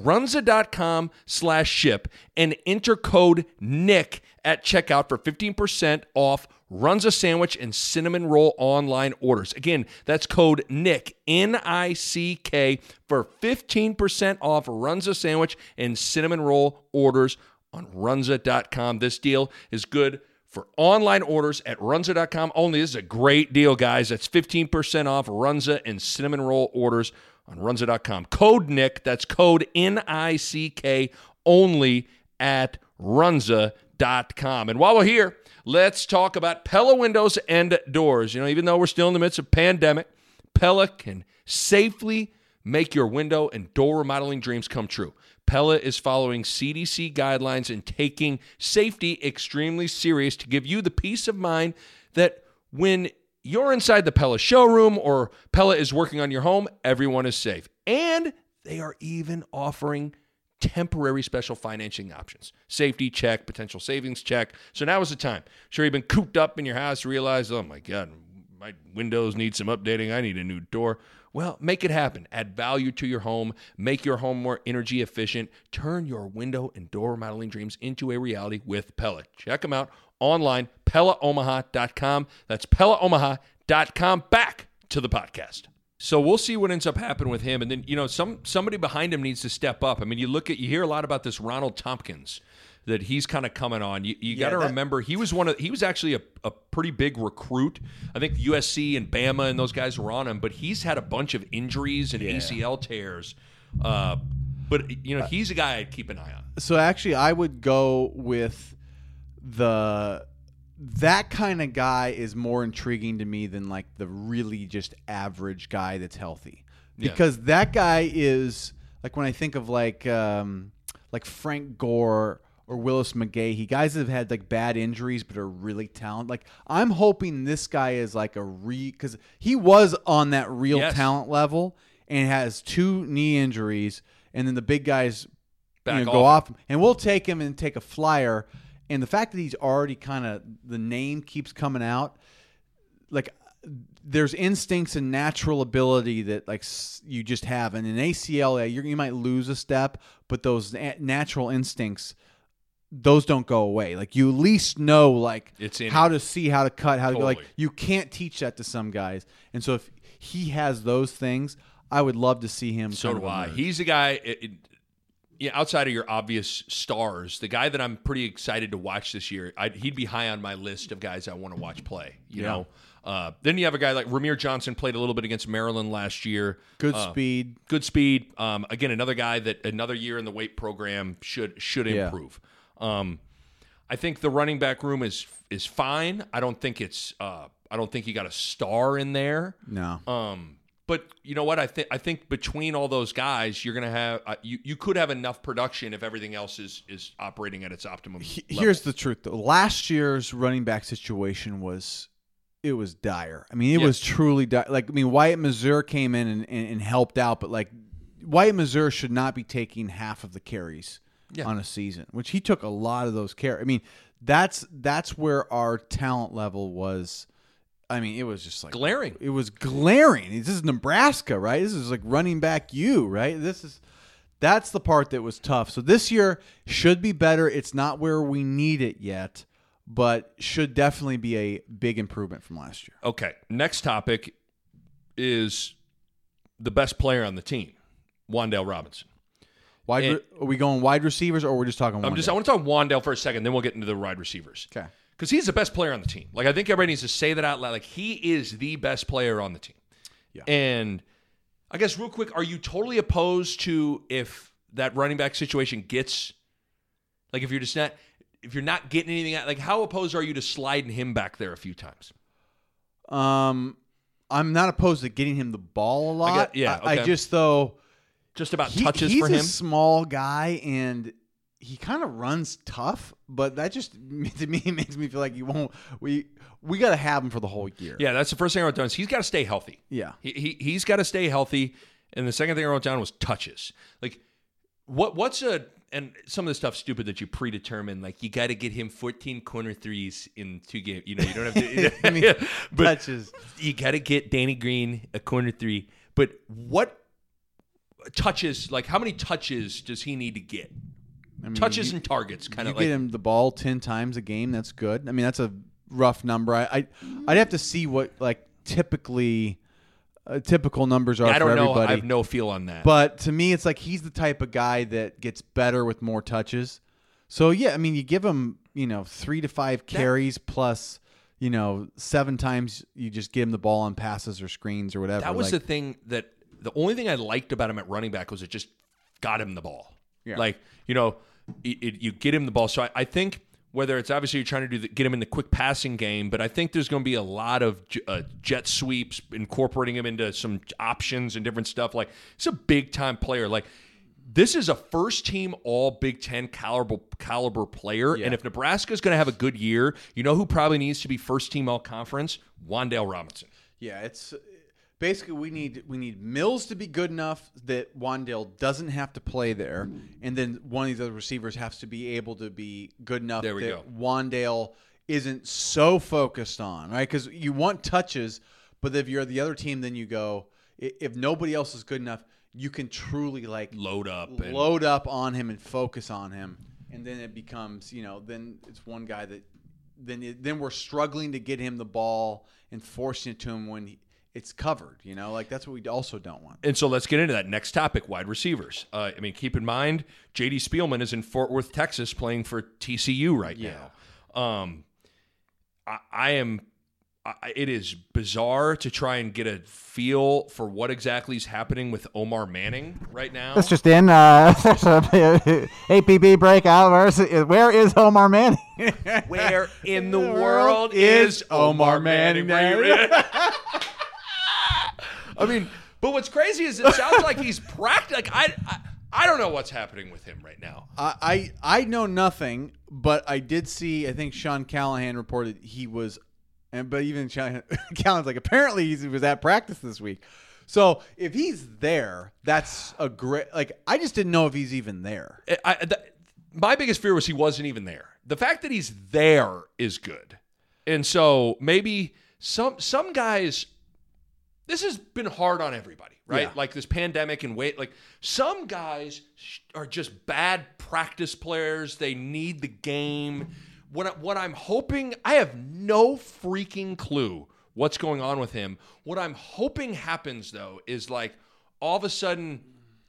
Runza.com/ship and enter code NICK at checkout for 15% off Runza sandwich and cinnamon roll online orders. Again, that's code NICK, N-I-C-K, for 15% off Runza sandwich and cinnamon roll orders on Runza.com. This deal is good for online orders at Runza.com only. This is a great deal, guys. That's 15% off Runza and cinnamon roll orders on Runza.com. Code NICK, that's code N-I-C-K, only at Runza.com. And while we're here, let's talk about Pella Windows and Doors. You know, even though we're still in the midst of pandemic, Pella can safely make your window and door remodeling dreams come true. Pella is following CDC guidelines and taking safety extremely serious to give you the peace of mind that when you're inside the Pella showroom or Pella is working on your home, everyone is safe. And they are even offering temporary special financing options. Safety check, potential savings check. So now is the time. Sure, you've been cooped up in your house, realize, oh my God, my windows need some updating. I need a new door. Well, make it happen. Add value to your home. Make your home more energy efficient. Turn your window and door remodeling dreams into a reality with Pella. Check them out online, PellaOmaha.com. That's PellaOmaha.com. Back to the podcast. So we'll see what ends up happening with him. And then, you know, somebody behind him needs to step up. I mean, you hear a lot about this Ronald Tompkins, that he's kind of coming on. You got to remember, he was actually a pretty big recruit. I think USC and Bama and those guys were on him, but he's had a bunch of injuries and ACL tears. But, you know, he's a guy I'd keep an eye on. So actually, I would go with the that kind of guy is more intriguing to me than like the really just average guy that's healthy. Because that guy is like when I think of like Frank Gore or Willis McGahee, guys that have had like bad injuries but are really talented. Like I'm hoping this guy is like because he was on that real talent level and has 2 knee injuries, and then the big guys go off, and we'll take him and take a flyer. And the fact that he's already kind of the name keeps coming out, like there's instincts and natural ability that like you just have, and in ACL you might lose a step, but those natural instincts, those don't go away. Like you at least know like how to see, how to cut, how to go. Like you can't teach that to some guys. And so if he has those things, I would love to see him. So do I. He's a guy, outside of your obvious stars, the guy that I'm pretty excited to watch this year. He'd be high on my list of guys I want to watch play. You know. Then you have a guy like Ramir Johnson, played a little bit against Maryland last year. Good speed. Again, another guy that another year in the weight program should improve. I think the running back room is fine. I don't think you got a star in there. No. But you know what? I think between all those guys, you're gonna have you could have enough production if everything else is operating at its optimum. Here's the truth, though. Last year's running back situation was dire. I mean, it was truly dire. Like, I mean, Wyatt Mazer came in and helped out, but like Wyatt Mazer should not be taking half of the carries on a season, which he took a lot of those carries. I mean, that's where our talent level was. I mean, it was just like glaring. It was glaring. This is Nebraska, right? This is like running back right? That's the part that was tough. So this year should be better. It's not where we need it yet, but should definitely be a big improvement from last year. Okay. Next topic is the best player on the team, Wan'Dale Robinson. Are we going wide receivers, or we're just talking Wan'Dale? I want to talk Wan'Dale for a second, then we'll get into the wide receivers. Okay. Because he's the best player on the team. Like, I think everybody needs to say that out loud. Like, he is the best player on the team. Yeah. And I guess real quick, are you totally opposed to if that running back situation gets, like, if you're not getting anything out, like, how opposed are you to sliding him back there a few times? I'm not opposed to getting him the ball a lot. I just though. Just about touches for him. He's a small guy, and he kind of runs tough, but that just, to me, makes me feel like we got to have him for the whole year. Yeah, that's the first thing I wrote down is he's got to stay healthy. Yeah. He's got to stay healthy. And the second thing I wrote down was touches. Like, and some of the stuff's stupid that you predetermine, like you got to get him 14 corner threes in 2 games. You know, you don't have to. I mean, touches. You got to get Danny Green a corner 3. But what touches, like how many touches does he need to get? I mean, touches and targets, kind of like. You get him the ball 10 times a game, that's good. I mean, that's a rough number. I'd have to see what like typical numbers are for everybody. I don't know. I have no feel on that. But to me, it's like he's the type of guy that gets better with more touches. So yeah, I mean, you give him 3 to 5 carries plus 7 times you just get him the ball on passes or screens or whatever. That was the thing that the only thing I liked about him at running back was it just got him the ball. Yeah. Like you get him the ball. So I think whether it's obviously you're trying to get him in the quick passing game, but I think there's going to be a lot of jet sweeps, incorporating him into some options and different stuff. Like, he's a big time player. Like, this is a first team all Big Ten caliber player. Yeah. And if Nebraska is going to have a good year, you know who probably needs to be first team all conference? Wan'Dale Robinson. Yeah, it's basically we need Mills to be good enough that Wan'Dale doesn't have to play there, and then one of these other receivers has to be able to be good enough that Wan'Dale isn't so focused on, right? Because you want touches, but if you're the other team, then you go, if nobody else is good enough, you can truly like load up on him and focus on him, and then it becomes then it's one guy that then we're struggling to get him the ball and forcing it to him when it's covered, like that's what we also don't want. And so let's get into that next topic, wide receivers. I mean, keep in mind, J.D. Spielman is in Fort Worth, Texas, playing for TCU right now. it is bizarre to try and get a feel for what exactly is happening with Omar Manning right now. That's just in APB breakout. Where is Omar Manning? Where in the world is Omar Manning? I mean, but what's crazy is it sounds like he's practicing. Like I don't know what's happening with him right now. I know nothing, but I did see. I think Sean Callahan reported he was, but even Callahan's like apparently he was at practice this week. So if he's there, that's a great. Like I just didn't know if he's even there. My biggest fear was he wasn't even there. The fact that he's there is good, and so maybe some guys. This has been hard on everybody, right? Yeah. Like this pandemic and like some guys are just bad practice players. They need the game. What I'm hoping, I have no freaking clue what's going on with him. What I'm hoping happens though is like all of a sudden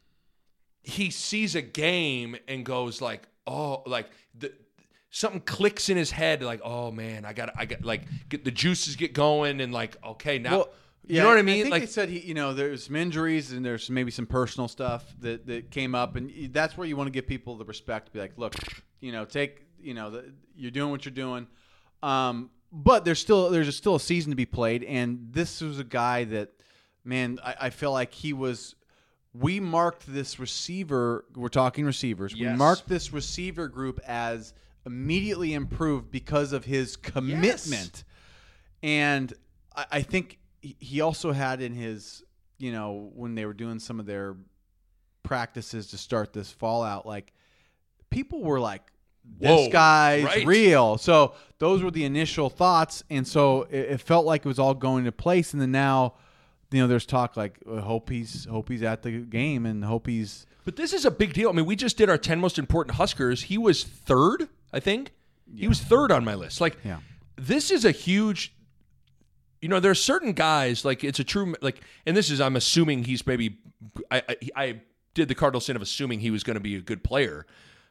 he sees a game and goes like, oh, like something clicks in his head, like, oh man, I got like get the juices get going and like, okay, now. Well, you know what I mean? I think like they said there's some injuries and there's maybe some personal stuff that came up, and that's where you want to give people the respect to be like, look, you're doing what you're doing, but there's still a season to be played, and this was a guy that, man, I feel like he was. We marked this receiver. We're talking receivers. Yes. We marked this receiver group as immediately improved because of his commitment, yes. And I think. He also had in his, when they were doing some of their practices to start this fallout, like people were like, this guy's right. real. So those were the initial thoughts. And so it felt like it was all going into place. And then now, there's talk like, hope he's at the game and hope he's. But this is a big deal. I mean, we just did our 10 most important Huskers. He was third, I think. Yeah. He was third on my list. Like, This is a huge. There are certain guys, like it's a true, like, and this is, I'm assuming he's maybe, I did the cardinal sin of assuming he was going to be a good player.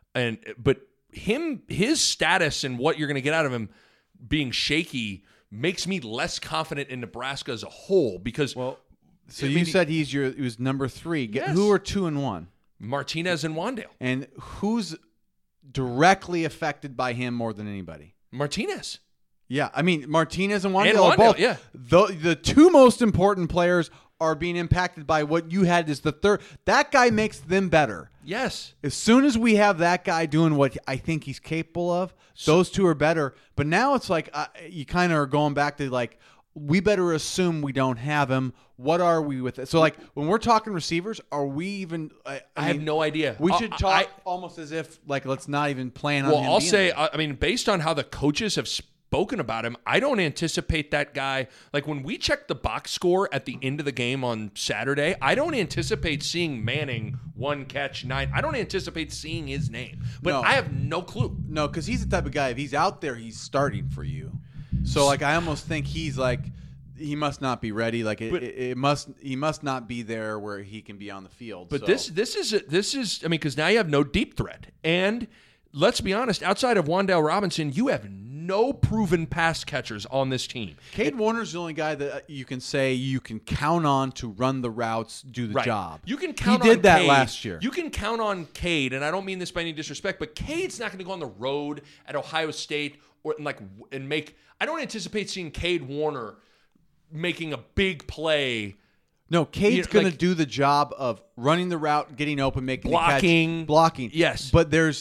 But his status and what you're going to get out of him being shaky makes me less confident in Nebraska as a whole because. Well, so you said he was number 3. Yes. Who are 2 and 1? Martinez and Wandale. And who's directly affected by him more than anybody? Martinez. Yeah, I mean, Martinez and Wandale are both. Yeah. The 2 most important players are being impacted by what you had as the third. That guy makes them better. Yes. As soon as we have that guy doing what I think he's capable of, those 2 are better. But now it's like you kind of are going back to like, we better assume we don't have him. What are we with it? So like when we're talking receivers, are we even? I have no idea. We should talk almost as if like let's not even plan on. Well, him I'll being say, there. I mean, based on how the coaches have spoken about him, I don't anticipate that guy. Like when we check the box score at the end of the game on Saturday, I don't anticipate seeing Manning 1 catch 9. I don't anticipate seeing his name, but No. I have no clue. No, because he's the type of guy. If he's out there, he's starting for you. So like I almost think he's like he must not be ready. Like he must not be there where he can be on the field. But so. this is I mean, because now you have no deep threat, and let's be honest, outside of Wandale Robinson, you have no proven pass catchers on this team. Cade Warner's the only guy that you can say you can count on to run the routes, do the job. You can count he on did that Cade. last year. You can count on Cade, and I don't mean this by any disrespect, but Cade's not going to go on the road at Ohio State and make. I don't anticipate seeing Cade Warner making a big play. No, Cade's going to do the job of running the route, getting open, making the catch, blocking. Yes, but there's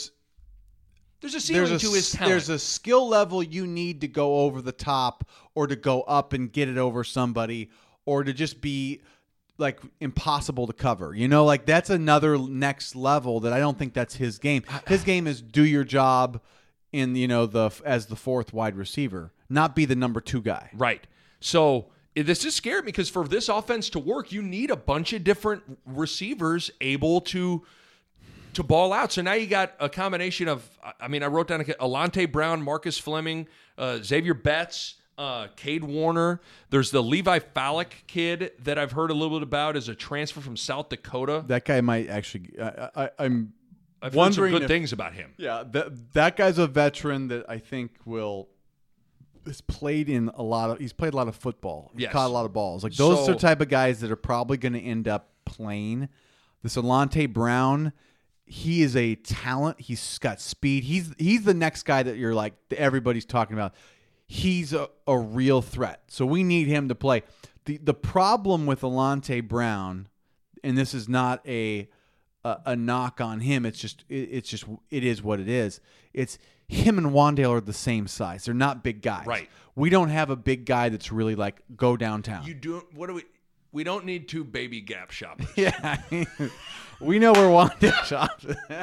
a ceiling to his talent. There's a skill level you need to go over the top or to go up and get it over somebody or to just be like impossible to cover. Like that's another next level that I don't think that's his game. His game is do your job in as the 4th wide receiver, not be the number 2 guy. Right. So this is scary because for this offense to work, you need a bunch of different receivers able to ball out. So now you got a combination of, I mean, I wrote down Alante Brown, Marcus Fleming, Xavier Betts, Cade Warner. There's the Levi Fallick kid that I've heard a little bit about as a transfer from South Dakota. That guy might actually, I've wondering heard some good things about him. Yeah, that guy's a veteran that I think will has played in he's played a lot of football. He's Yes. caught a lot of balls. Like those So- are the type of guys that are probably going to end up playing. This Alante Brown, he is a talent. He's got speed. He's the next guy that you're like everybody's talking about. He's a real threat. So we need him to play. The problem with Alante Brown, and this is not a knock on him. It is what it is. It's him and Wandale are the same size. They're not big guys. Right. We don't have a big guy that's really like go downtown. We don't need two baby Gap shoppers. Yeah. We know where Wandale shops.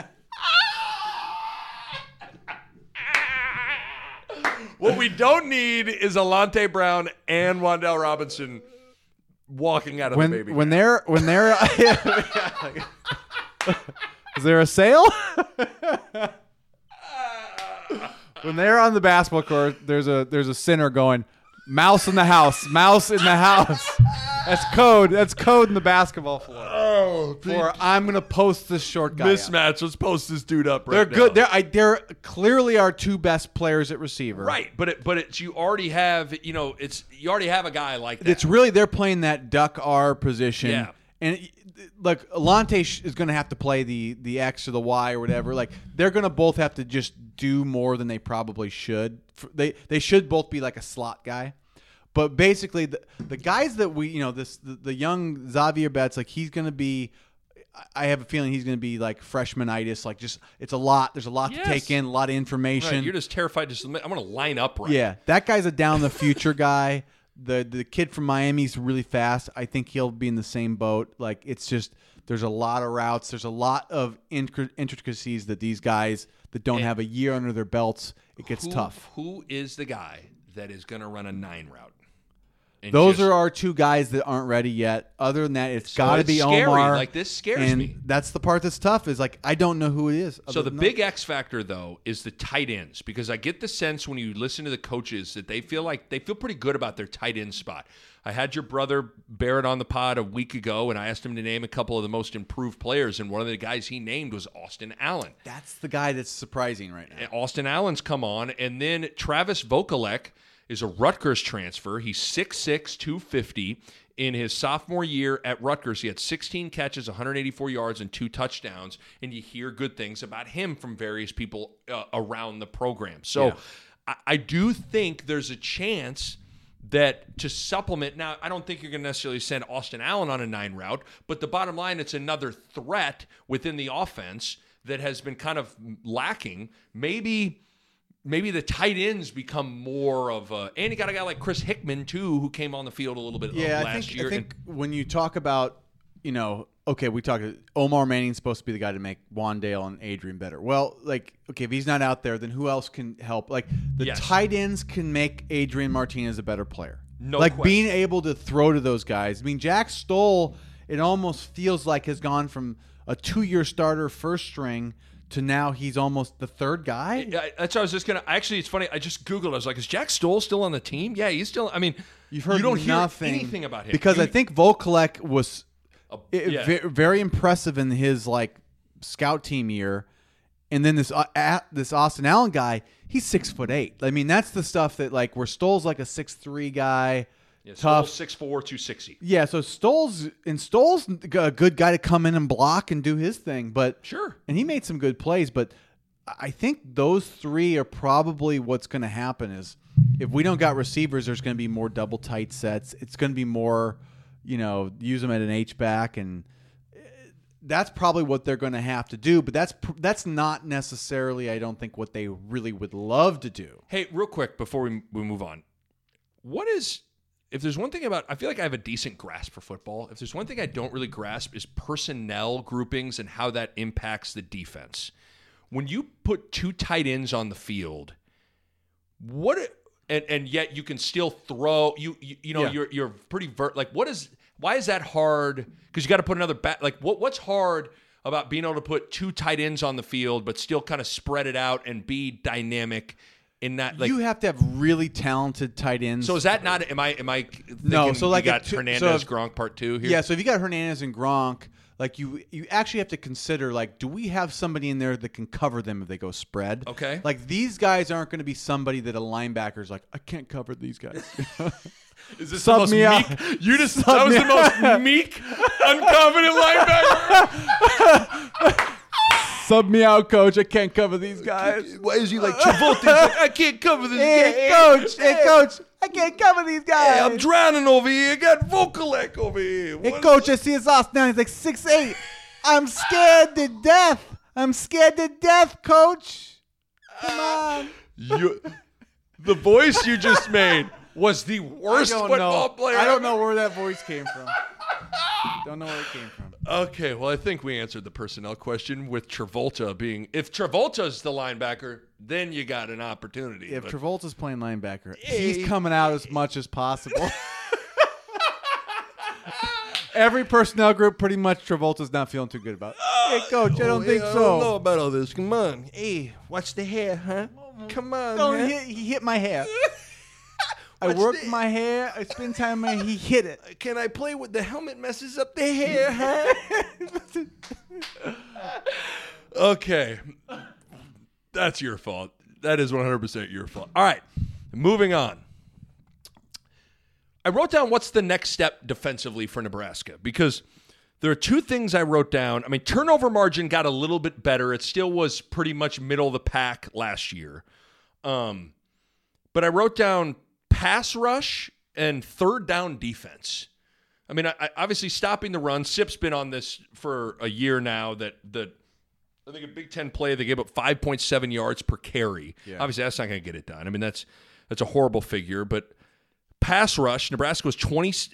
What we don't need is Alante Brown and Wandale Robinson walking out of the baby when Gap. they're is there a sale? When they're on the basketball court, there's a center going, mouse in the house, mouse in the house. That's code. That's code in the basketball floor. Oh, For I'm gonna post this short guy. mismatch. Let's post this dude up They're right good. now. They're clearly our two best players at receiver. Right, but you already have you already have a guy like that. It's really they're playing that duck R position. Yeah. And like Alante is going to have to play the X or the Y or whatever. Like they're going to both have to just do more than they probably should. They should both be like a slot guy. But basically the guys that we the young Xavier Betts, like he's going to be. I have a feeling he's going to be like freshmanitis. Like just it's a lot. There's a lot to take in, a lot of information. Right, you're just terrified to submit. I'm going to line up right. Yeah, that guy's a down the future guy. The kid from Miami's really fast. I think he'll be in the same boat. Like it's just there's a lot of routes. There's a lot of intricacies that these guys that don't have a year under their belts. It gets tough. Who is the guy that is going to run a 9 route? And Those are our two guys that aren't ready yet. Other than that, it's got to be scary. Omar. Like this scares and me. That's the part that's tough. Is like I don't know who it is. So the big X factor, though, is the tight ends, because I get the sense when you listen to the coaches that they feel pretty good about their tight end spot. I had your brother Barrett on the pod a week ago, and I asked him to name a couple of the most improved players, and one of the guys he named was Austin Allen. That's the guy that's surprising right now. And Austin Allen's come on, and then Travis Vokalek is a Rutgers transfer. He's 6'6", 250. In his sophomore year at Rutgers, he had 16 catches, 184 yards, and 2 touchdowns. And you hear good things about him from various people around the program. So I do think there's a chance that to supplement. Now, I don't think you're going to necessarily send Austin Allen on a 9 route, but the bottom line, it's another threat within the offense that has been kind of lacking. Maybe the tight ends become more of a, and you got a guy like Chris Hickman too, who came on the field a little bit last year. I think when you talk about, okay, we talked. Omar Manning's supposed to be the guy to make Wandale and Adrian better. Well, like, okay, if he's not out there, then who else can help? Like the tight ends can make Adrian Martinez a better player. No like question. being able to throw to those guys. I mean, Jack Stoll, it almost feels like has gone from a 2-year starter, first string, to now he's almost the third guy. Yeah, that's what I was just gonna. Actually, it's funny. I just Googled. I was like, "Is Jack Stoll still on the team?" Yeah, he's still. I mean, You've heard you don't nothing hear anything about him because I think Vokalek was yeah. very impressive in his like scout team year, and then this Austin Allen guy, he's 6'8". I mean, that's the stuff that like where Stoll's like a 6'3" guy. Tough. Stoll's 6'4", 260. Yeah, so Stoll's a good guy to come in and block and do his thing, but Sure. and he made some good plays, but I think those three are probably what's going to happen is if we don't got receivers, there's going to be more double tight sets. It's going to be more, use them at an H-back, and that's probably what they're going to have to do, but that's not necessarily, I don't think, what they really would love to do. Hey, real quick before we move on, if there's one thing about, I feel like I have a decent grasp for football. If there's one thing I don't really grasp is personnel groupings and how that impacts the defense. When you put 2 tight ends on the field, and yet you can still throw, you're pretty why is that hard? Because you got to put another back. Like what's hard about being able to put 2 tight ends on the field, but still kind of spread it out and be dynamic? In that, like, you have to have really talented tight ends. So is that not? Am I thinking no? So like you got Hernandez, Gronk part 2 here? Yeah. So if you got Hernandez and Gronk, like you actually have to consider, like, do we have somebody in there that can cover them if they go spread? Okay. Like, these guys aren't going to be somebody that a linebacker's like, I can't cover these guys. Is this Sub the most me out. meek? That was the most meek, unconfident linebacker. Sub me out, coach. I can't cover these guys. Why is he like Travolta? He's like, I can't cover this Hey, guy. coach. I can't cover these guys. Hey, I'm drowning over here. I got Vokalek over here. Hey, What- coach, I see his ass now. He's like 6'8". I'm scared to death. Coach. Come on. The voice you just made was the worst football player. I don't know where that voice came from. Don't know where it came from. Okay, well, I think we answered the personnel question with Travolta being. If Travolta's the linebacker, then you got an opportunity. If but- Travolta's playing linebacker, Hey. he's coming out as much as possible. Every personnel group, pretty much, Travolta's not feeling too good about. Hey, coach, I don't think I don't know so. about all this. Come on. Hey, watch the hair, huh? Come on, Don't man. he hit my hair. I What's worked the- my hair. I spent time on my he hit it. Can I play with the helmet messes up the hair, huh? Okay. That's your fault. That is 100% your fault. All right. Moving on. I wrote down what's the next step defensively for Nebraska because there are two things I wrote down. I mean, turnover margin got a little bit better. It still was pretty much middle of the pack last year. But I wrote down pass rush and third down defense. I mean, I obviously stopping the run. Sip's been on this for a year now. That I think a Big Ten play, they gave up 5.7 yards per carry. Yeah. Obviously, that's not going to get it done. I mean, that's a horrible figure. But pass rush, Nebraska was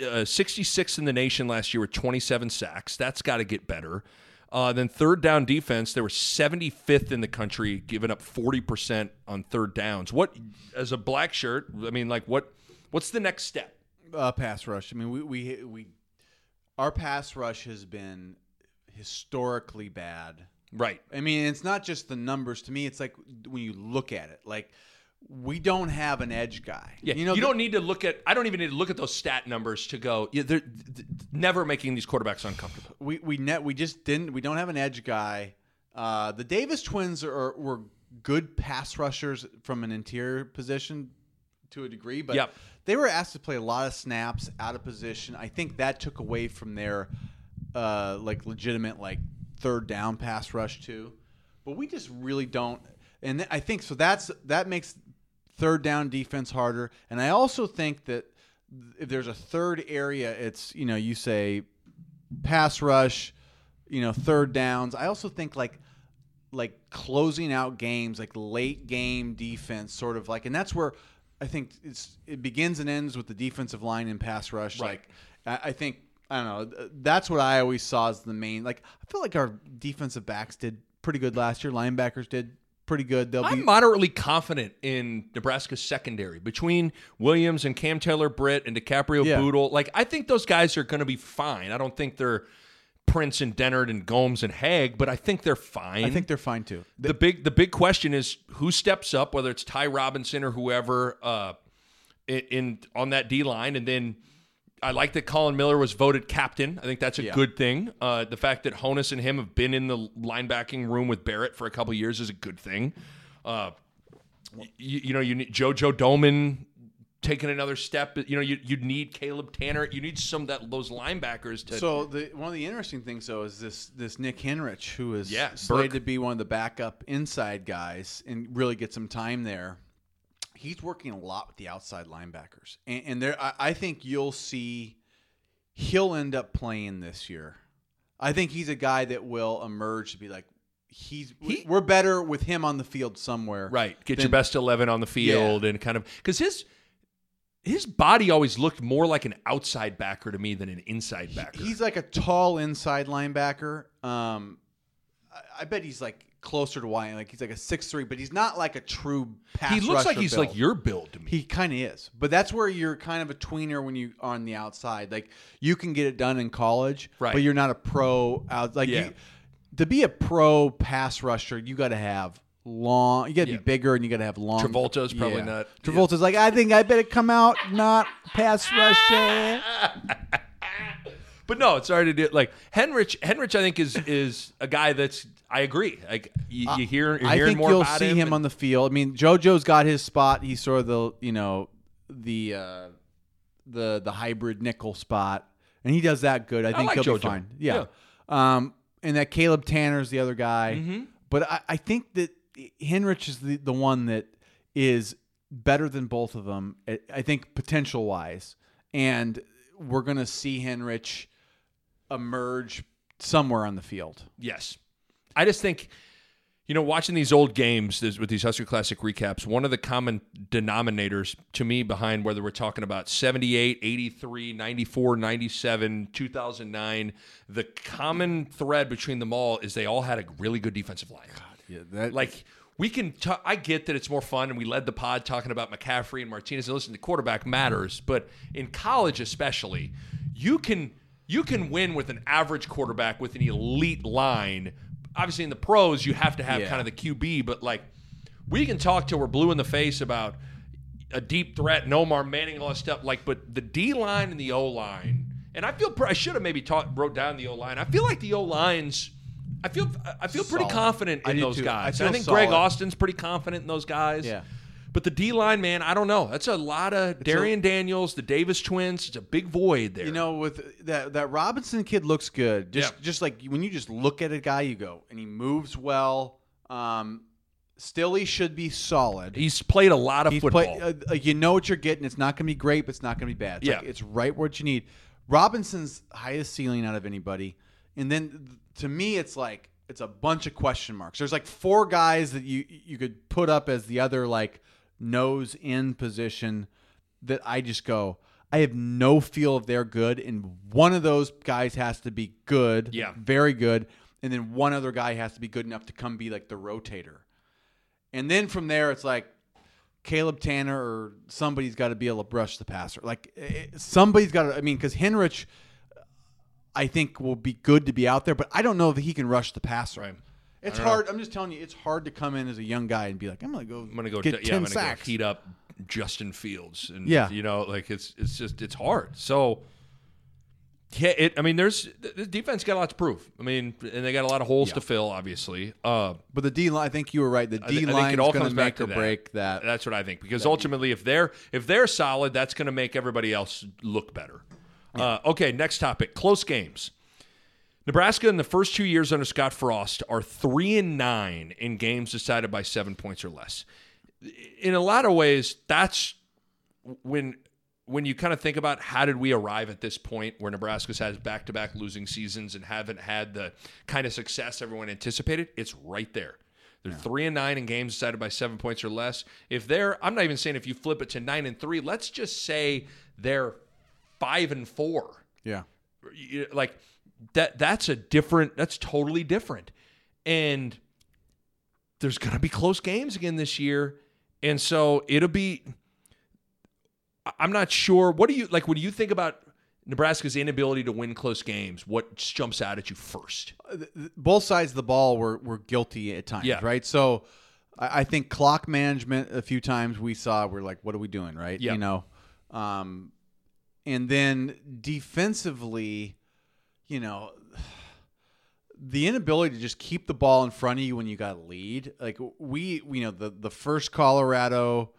66th in the nation last year with 27 sacks. That's got to get better. Then third down defense, they were 75th in the country, giving up 40% on third downs. What, as a black shirt, I mean, like what's the next step? Pass rush. I mean, we our pass rush has been historically bad. Right. I mean, it's not just the numbers. To me, it's like when you look at it, like we don't have an edge guy. Yeah, you know, don't need to look at. I don't even need to look at those stat numbers to go. Yeah, they're never making these quarterbacks uncomfortable. we just didn't. We don't have an edge guy. The Davis twins were good pass rushers from an interior position to a degree, but Yep. they were asked to play a lot of snaps out of position. I think that took away from their like legitimate like third down pass rush too. But we just really don't. And I think so. That makes third down defense harder. And I also think that if there's a third area, it's, you know, you say pass rush, you know, third downs. I also think like closing out games, like late game defense, sort of like, and that's where I think it begins and ends with the defensive line and pass rush. Right. Like I think, I don't know, that's what I always saw as the main. Like I feel like our defensive backs did pretty good last year. Linebackers did pretty good. I'm moderately confident in Nebraska's secondary between Williams and Cam Taylor-Britt and DiCaprio Boodle. Like, I think those guys are going to be fine. I don't think they're Prince and Dennard and Gomes and Haig, but I think they're fine. I think they're fine too. The big question is who steps up, whether it's Ty Robinson or whoever on that D line, and then I like that Colin Miller was voted captain. I think that's a good thing. The fact that Honus and him have been in the linebacking room with Barrett for a couple of years is a good thing. You need JoJo Doman taking another step. You know, you need Caleb Tanner. You need those linebackers to. So one of the interesting things though is this Nick Henrich, who is Burke. slated to be one of the backup inside guys and really get some time there. He's working a lot with the outside linebackers, and there I think you'll see he'll end up playing this year. I think he's a guy that will emerge to be like we're better with him on the field somewhere. Right, get your best 11 on the field and kind of because his body always looked more like an outside backer to me than an inside backer. He's like a tall inside linebacker. I bet he's like closer to Wyatt. Like he's like a 6'3", but he's not like a true pass rusher. He looks like he's build. like your build to me. He kind of is, but that's where you're kind of a tweener when you are on the outside. Like you can get it done in college, right? But you're not a pro out. Like to be a pro pass rusher, you got to have long. You got to be bigger, and you got to have long. Travolta's probably not. Travolta's like, I think I better come out not pass rushing. But no, it's hard to do. Like Henrich, I think is a guy that's. I agree. Like you're hearing I think more you'll about see him. him on the field. I mean, JoJo's got his spot. He's sort of the hybrid nickel spot, and he does that good. I think like he'll JoJo. be fine. Yeah. And that Caleb Tanner's the other guy. Mm-hmm. But I think that Henrich is the one that is better than both of them, I think, potential-wise. And we're going to see Henrich emerge somewhere on the field. Yes. I just think, watching these old games with these Husker Classic recaps, one of the common denominators to me behind whether we're talking about 78, 83, 94, 97, 2009, the common thread between them all is they all had a really good defensive line. We can I get that it's more fun, and we led the pod talking about McCaffrey and Martinez. And listen, the quarterback matters, but in college especially, you can win with an average quarterback with an elite line. Obviously, in the pros, you have to have kind of the QB, but we can talk till we're blue in the face about a deep threat, and Omar Manning, all that stuff. But the D line and the O line, and I should have maybe wrote down the O line. I feel like the O lines. I feel pretty confident in those guys. I think Greg Austin's pretty confident in those guys. Yeah. But the D line, man, I don't know. That's a lot of Darian Daniels, the Davis twins. It's a big void there. With that Robinson kid looks good. Just like when you just look at a guy, you go, and he moves well. Still, he should be solid. He's played a lot of football. You know what you're getting. It's not going to be great, but it's not going to be bad. It's right what you need. Robinson's highest ceiling out of anybody. And then to me, it's a bunch of question marks. There's 4 guys that you could put up as the other nose in position that I just go, I have no feel if they're good, and one of those guys has to be good, very good, and then one other guy has to be good enough to come be the rotator. And then from there, it's Caleb Tanner or somebody's got to be able to brush the passer. Somebody's got to, because Henrich, I think, will be good to be out there, but I don't know if he can rush the passer. Right. It's hard. I'm just telling you, it's hard to come in as a young guy and be like, I'm going to go get 10 sacks. Heat up Justin Fields. And, it's hard. So, the defense got a lot to prove. And they got a lot of holes to fill, obviously. But the D-line, I think you were right. The D-line is going to make or break that. That's what I think. Because ultimately, if they're solid, that's going to make everybody else look better. Okay, next topic. Close games. Nebraska in the first 2 years under Scott Frost are 3-9 in games decided by 7 points or less. In a lot of ways, that's when you kind of think about how did we arrive at this point where Nebraska's had back-to-back losing seasons and haven't had the kind of success everyone anticipated. It's right there. They're 3-9 in games decided by 7 points or less. I'm not even saying if you flip it to 9-3. Let's just say they're 5-4. Yeah. That's totally different. And there's going to be close games again this year. And so I'm not sure. What do you think about Nebraska's inability to win close games? What jumps out at you first? Both sides of the ball were guilty at times, right? So I think clock management a few times we're like, what are we doing, right? Yeah. And then defensively, the inability to just keep the ball in front of you when you got a lead. The first Colorado,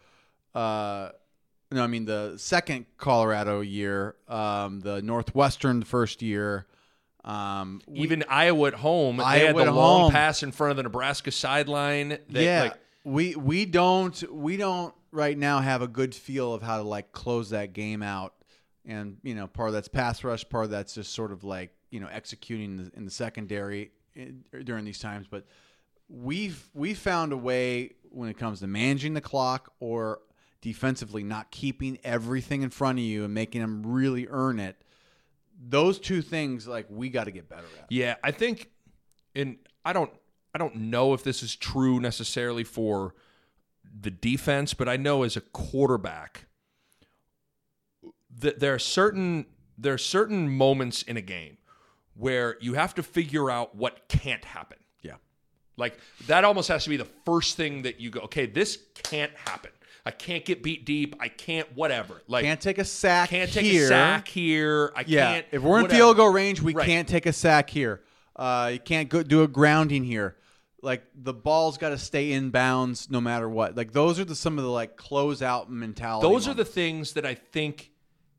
the second Colorado year, the Northwestern first year. Even Iowa at home, they had the long pass in front of the Nebraska sideline. We don't right now have a good feel of how to close that game out. And, part of that's pass rush, part of that's just sort of executing in the secondary during these times. But we've found a way when it comes to managing the clock or defensively not keeping everything in front of you and making them really earn it. Those two things, we got to get better at. Yeah, I think, and I don't know if this is true necessarily for the defense, but I know as a quarterback, there are certain moments in a game where you have to figure out what can't happen. Yeah. That almost has to be the first thing that you go, okay, this can't happen. I can't get beat deep. I can't whatever. Like Can't take a sack can't take here. a sack here. I Yeah, can't. if we're in whatever. field goal range, we Right. can't take a sack here. You can't go do a grounding here. Like the ball's got to stay in bounds no matter what. Like those are some of the like closeout mentality. Those are the moments. things that I think.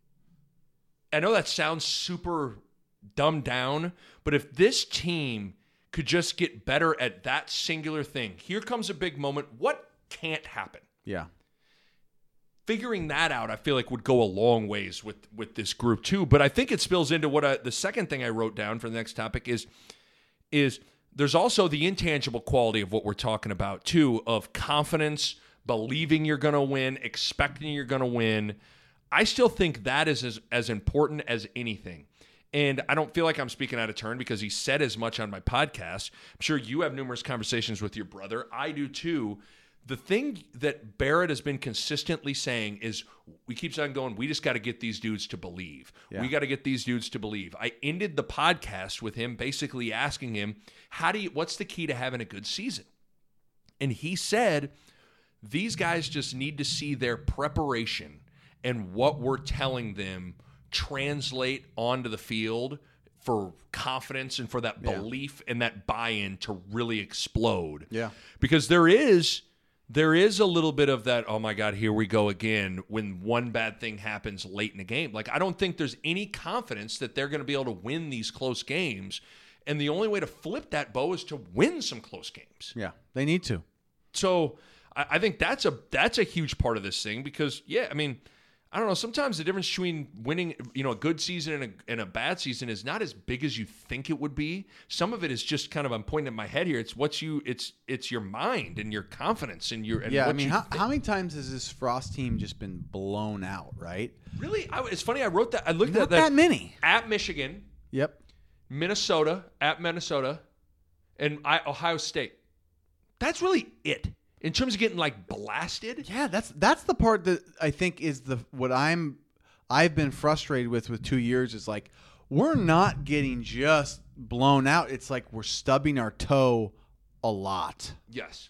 I know that sounds super dumbed down, but if this team could just get better at that singular thing, here comes a big moment. What can't happen? Yeah. Figuring that out, I feel like would go a long ways with this group too. But I think it spills into what the second thing I wrote down for the next topic is there's also the intangible quality of what we're talking about too, of confidence, believing you're going to win, expecting you're going to win. I still think that is as important as anything. And I don't feel like I'm speaking out of turn because he said as much on my podcast. I'm sure you have numerous conversations with your brother. I do too. The thing that Barrett has been consistently saying is we keep on going, we just got to get these dudes to believe. Yeah. We got to get these dudes to believe. I ended the podcast with him basically asking him, what's the key to having a good season? And he said, these guys just need to see their preparation and what we're telling them translate onto the field for confidence and for that belief and that buy-in to really explode. Yeah. Because there is a little bit of that, oh my God, here we go again, when one bad thing happens late in the game. Like, I don't think there's any confidence that they're going to be able to win these close games. And the only way to flip that, Bo, is to win some close games. Yeah. They need to. So I think that's a huge part of this thing because, yeah, I mean, I don't know. Sometimes the difference between winning, a good season and a bad season is not as big as you think it would be. Some of it is just kind of, I'm pointing at my head here. It's your mind and your confidence and your. And Yeah. what I mean, you how many times has this Frost team just been blown out? Right. really? It's funny. I wrote that. I looked Not at that many. at Michigan, Yep. Minnesota, and Ohio State. That's really it. In terms of getting like blasted. Yeah, that's the part that I think is what I've been frustrated with 2 years is like we're not getting just blown out. It's like we're stubbing our toe a lot. Yes.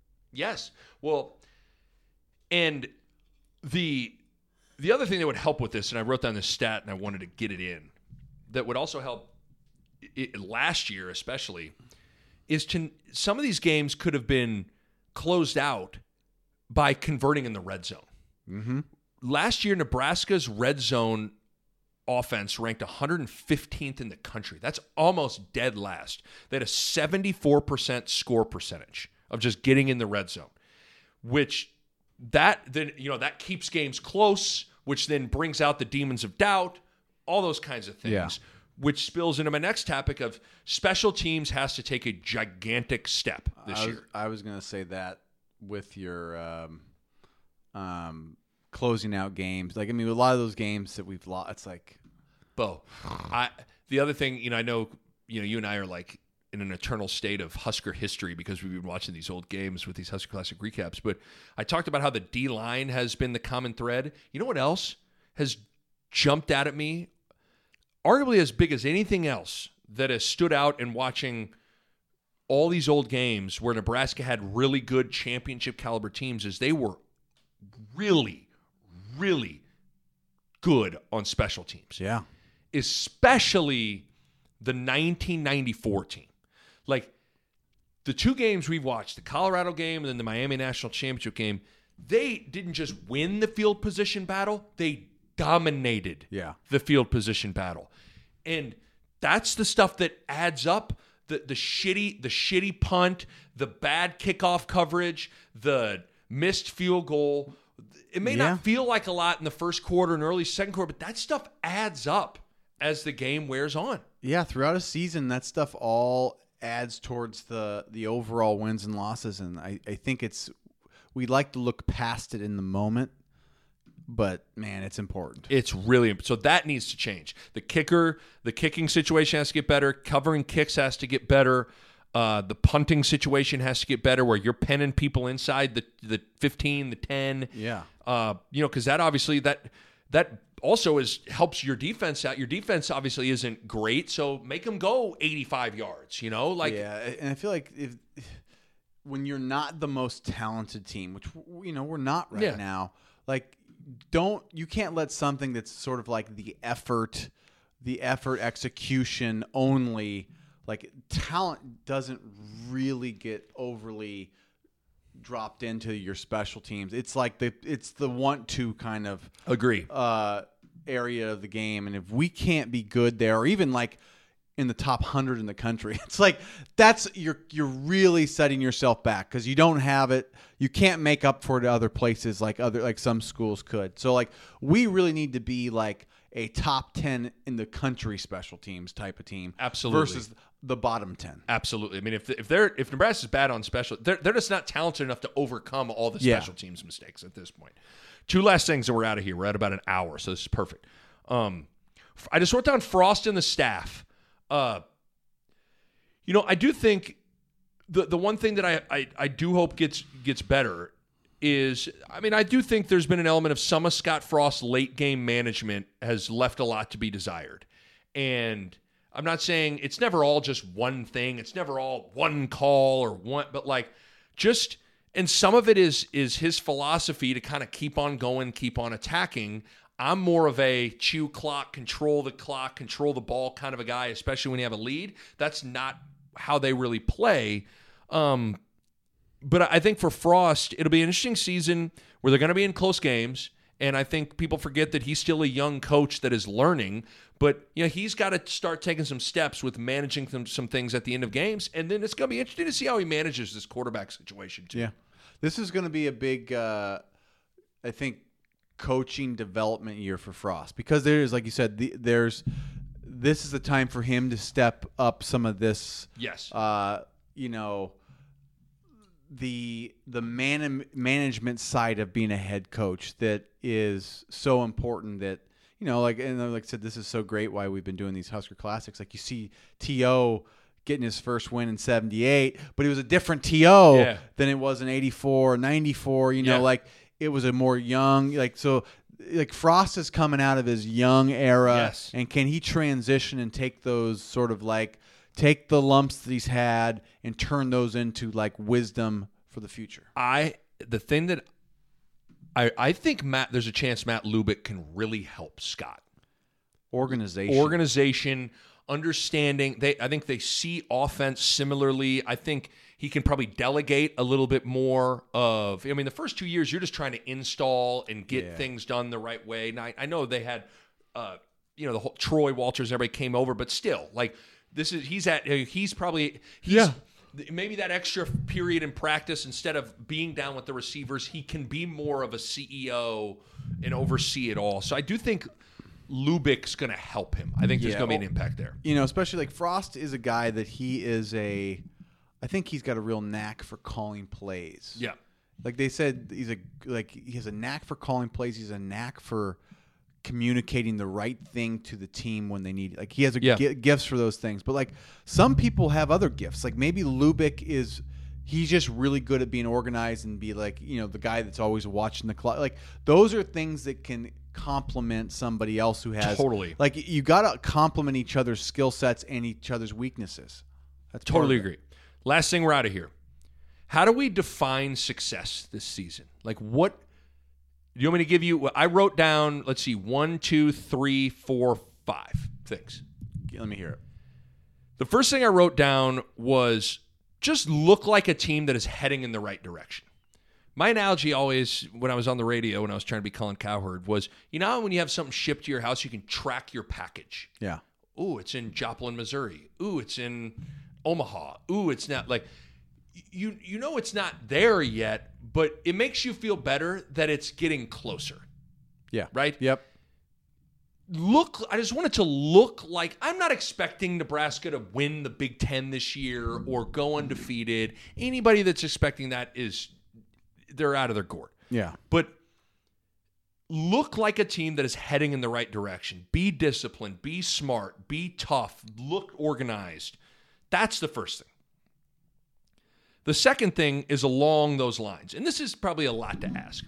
Well, and the other thing that would help with this, and I wrote down this stat and I wanted to get it in, that would also help last year especially, is some of these games could have been closed out by converting in the red zone. Mm-hmm. Last year, Nebraska's red zone offense ranked 115th in the country. That's almost dead last. They had a 74% score percentage of just getting in the red zone, which that keeps games close, which then brings out the demons of doubt, all those kinds of things. Yeah. Which spills into my next topic of special teams has to take a gigantic step this year. I was going to say that with your closing out games. Like, I mean, a lot of those games that we've lost, it's like, Bo, the other thing, I know, you and I are like in an eternal state of Husker history because we've been watching these old games with these Husker Classic recaps. But I talked about how the D-line has been the common thread. You know what else has jumped out at me? Arguably as big as anything else that has stood out in watching all these old games where Nebraska had really good championship caliber teams is they were really, really good on special teams. yeah. Especially the 1994 team. Like the two games we've watched, the Colorado game and then the Miami National Championship game, they didn't just win the field position battle, they dominated the field position battle. And that's the stuff that adds up. The shitty punt, the bad kickoff coverage, the missed field goal. It may not feel like a lot in the first quarter and early second quarter, but that stuff adds up as the game wears on. Yeah, throughout a season, that stuff all adds towards the overall wins and losses. And I think we like to look past it in the moment. But, man, it's important. It's really – so that needs to change. The kicking situation has to get better. Covering kicks has to get better. The punting situation has to get better where you're penning people inside the 15, the 10. Yeah. Because that obviously – that also helps your defense out. Your defense obviously isn't great, so make them go 85 yards, Yeah, and I feel like when you're not the most talented team, which we're not right Yeah. now, like you can't let something that's sort of like the effort execution only, like talent doesn't really get overly dropped into your special teams. It's like it's the want to kind of Agree. area of the game, and if we can't be good there, or even like in the top 100 in the country, it's like you're really setting yourself back because you don't have it. You can't make up for it other places like some schools could. So like we really need to be like a top 10 in the country special teams type of team, Absolutely. versus the bottom 10. Absolutely. I mean, if Nebraska's bad on special, they're just not talented enough to overcome all the special teams mistakes at this point. Two last things, and we're out of here. We're at about an hour, so this is perfect. I just wrote down Frost and the staff. I do think the one thing that I do hope gets better is, I mean, I do think there's been an element of some of Scott Frost's late game management has left a lot to be desired. And I'm not saying it's never all just one thing. It's never all one call or one, but like just, and some of it is his philosophy to kind of keep on going, keep on attacking. I'm more of a chew clock, control the ball kind of a guy, especially when you have a lead. That's not how they really play. But I think for Frost, it'll be an interesting season where they're going to be in close games. And I think people forget that he's still a young coach that is learning. But he's got to start taking some steps with managing some things at the end of games. And then it's going to be interesting to see how he manages this quarterback situation too. Yeah. This is going to be a big, I think, coaching development year for Frost, because there is, like you said, this is the time for him to step up some of this. Yes. The management side of being a head coach that is so important that, like I said, this is so great why we've been doing these Husker Classics. Like you see T.O. getting his first win in 78, but it was a different T.O. than it was in 84, 94, like it was a more young, like Frost is coming out of his young era. Yes. And can he transition and take those sort of like, take the lumps that he's had and turn those into like wisdom for the future? The thing that I think there's a chance Matt Lubick can really help Scott. Organization, understanding. I think they see offense similarly. I think he can probably delegate a little bit more of, I mean, the first 2 years, you're just trying to install and get things done the right way. Now, I know they had, the whole Troy Walters, everybody came over, but still, like, he's maybe that extra period in practice, instead of being down with the receivers, he can be more of a CEO and oversee it all. So I do think Lubick's going to help him. I think there's going to be an impact there. Especially like Frost is a guy that I think he's got a real knack for calling plays. Yeah. Like they said, he has a knack for calling plays. He's a knack for communicating the right thing to the team when they need it. Like he has gifts for those things. But like some people have other gifts. Like maybe Lubick he's just really good at being organized and be like, the guy that's always watching the clock. Like those are things that can complement somebody else who has totally. Like you got to complement each other's skill sets and each other's weaknesses. That's totally agree. Last thing, we're out of here. How do we define success this season? Like what? Do you want me to give you? I wrote down, let's see, 1, 2, 3, 4, 5 things. Let me hear it. The first thing I wrote down was just look like a team that is heading in the right direction. My analogy always, when I was on the radio, when I was trying to be Colin Cowherd, was, when you have something shipped to your house, you can track your package. Yeah. Ooh, it's in Joplin, Missouri. Ooh, it's in Omaha. Ooh, it's not like... it's not there yet, but it makes you feel better that it's getting closer. Yeah. Right? Yep. I just want it to look like, I'm not expecting Nebraska to win the Big Ten this year or go undefeated. Anybody that's expecting that they're out of their gourd. Yeah. But look like a team that is heading in the right direction. Be disciplined, be smart, be tough, look organized. That's the first thing. The second thing is along those lines, and this is probably a lot to ask.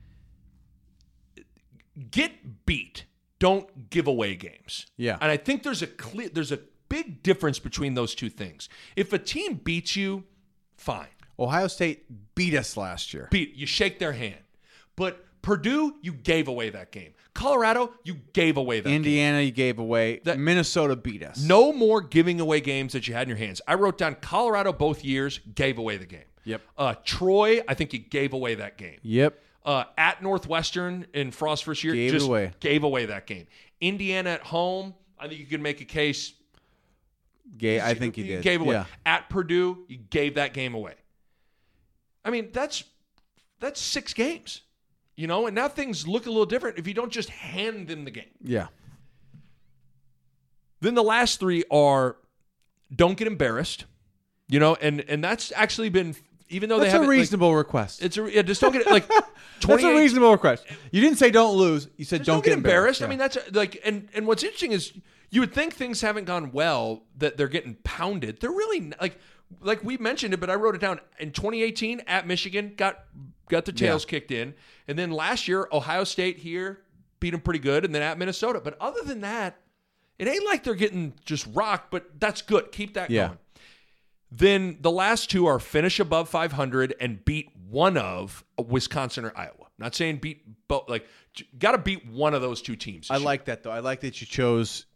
Get beat. Don't give away games. Yeah. And I think there's a big difference between those two things. If a team beats you, fine. Ohio State beat us last year. You shake their hand. But Purdue, you gave away that game. Colorado, you gave away that game. Indiana, you gave away. Minnesota beat us. No more giving away games that you had in your hands. I wrote down Colorado both years, gave away the game. Yep. Troy, I think you gave away that game. Yep. At Northwestern in Frost first year, gave away that game. Indiana at home, I think you could make a case. I think you did. Gave away. Yeah. At Purdue, you gave that game away. I mean, that's 6 games, and now things look a little different if you don't just hand them the game. Yeah. Then the last 3 are don't get embarrassed, and that's actually been, even though that's they haven't. That's a reasonable request. Just don't get it. That's a reasonable request. You didn't say don't lose. You said don't get embarrassed. Yeah. I mean, that's and what's interesting is you would think things haven't gone well, that they're getting pounded. They're really like we mentioned it, but I wrote it down. In 2018 at Michigan, got their tails kicked in. And then last year, Ohio State here beat them pretty good, and then at Minnesota. But other than that, it ain't like they're getting just rocked, but that's good. Keep that going. Then the last 2 are finish above 500 and beat one of Wisconsin or Iowa. I'm not saying beat both. Got to beat one of those 2 teams. I like that, though. I like that you chose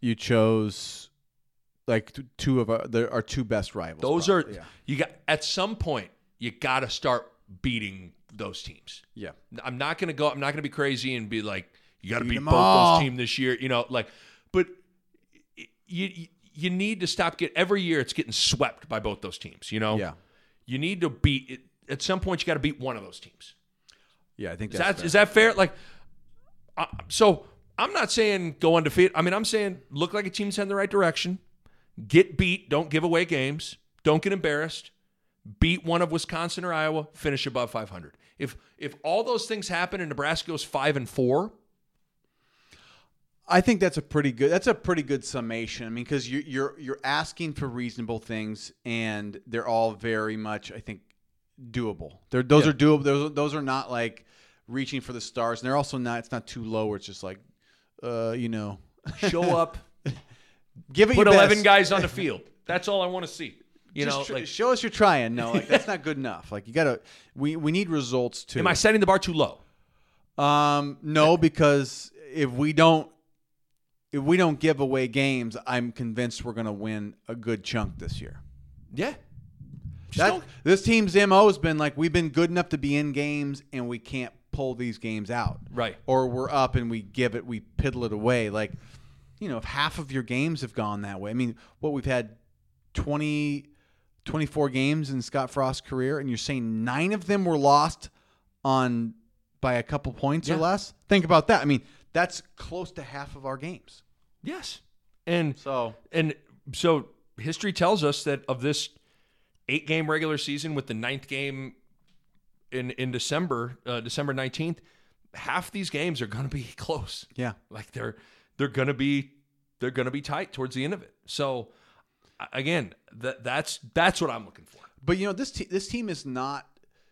2 of our 2 best rivals. Those you got at some point you got to start beating those teams. Yeah. I'm not going to be crazy and be like, you got to beat both all. those teams this year, but you need to stop every year it's getting swept by both those teams, Yeah. You need to beat it. At some point you got to beat one of those teams. Yeah, I think is that fair? So I'm not saying go undefeated. I mean, I'm saying look like a team's heading in the right direction. Get beat. Don't give away games. Don't get embarrassed. Beat one of Wisconsin or Iowa. Finish above 500. If all those things happen and Nebraska goes 5-4, I think that's a pretty good summation. I mean, because you're asking for reasonable things, and they're all very much, I think, doable. Those are doable. Those are not like reaching for the stars, and they're also not. It's not too low where it's just like, show up. Give it Put your 11 best. guys on the field. That's all I want to see. Show us you're trying. No, that's not good enough. You gotta. We need results too. Am I setting the bar too low? No, because if we don't give away games, I'm convinced we're gonna win a good chunk this year. Yeah. This team's MO has been we've been good enough to be in games and we can't pull these games out. Right. Or we're up and we piddle it away. If half of your games have gone that way. I mean, we've had 24 games in Scott Frost's career, and you're saying 9 of them were lost by a couple points or less? Think about that. I mean, that's close to half of our games. Yes. And so history tells us that of this 8-game regular season with the 9th game in December 19th, half these games are going to be close. Yeah. They're going to be tight towards the end of it. So again, that's what I'm looking for. But this team is not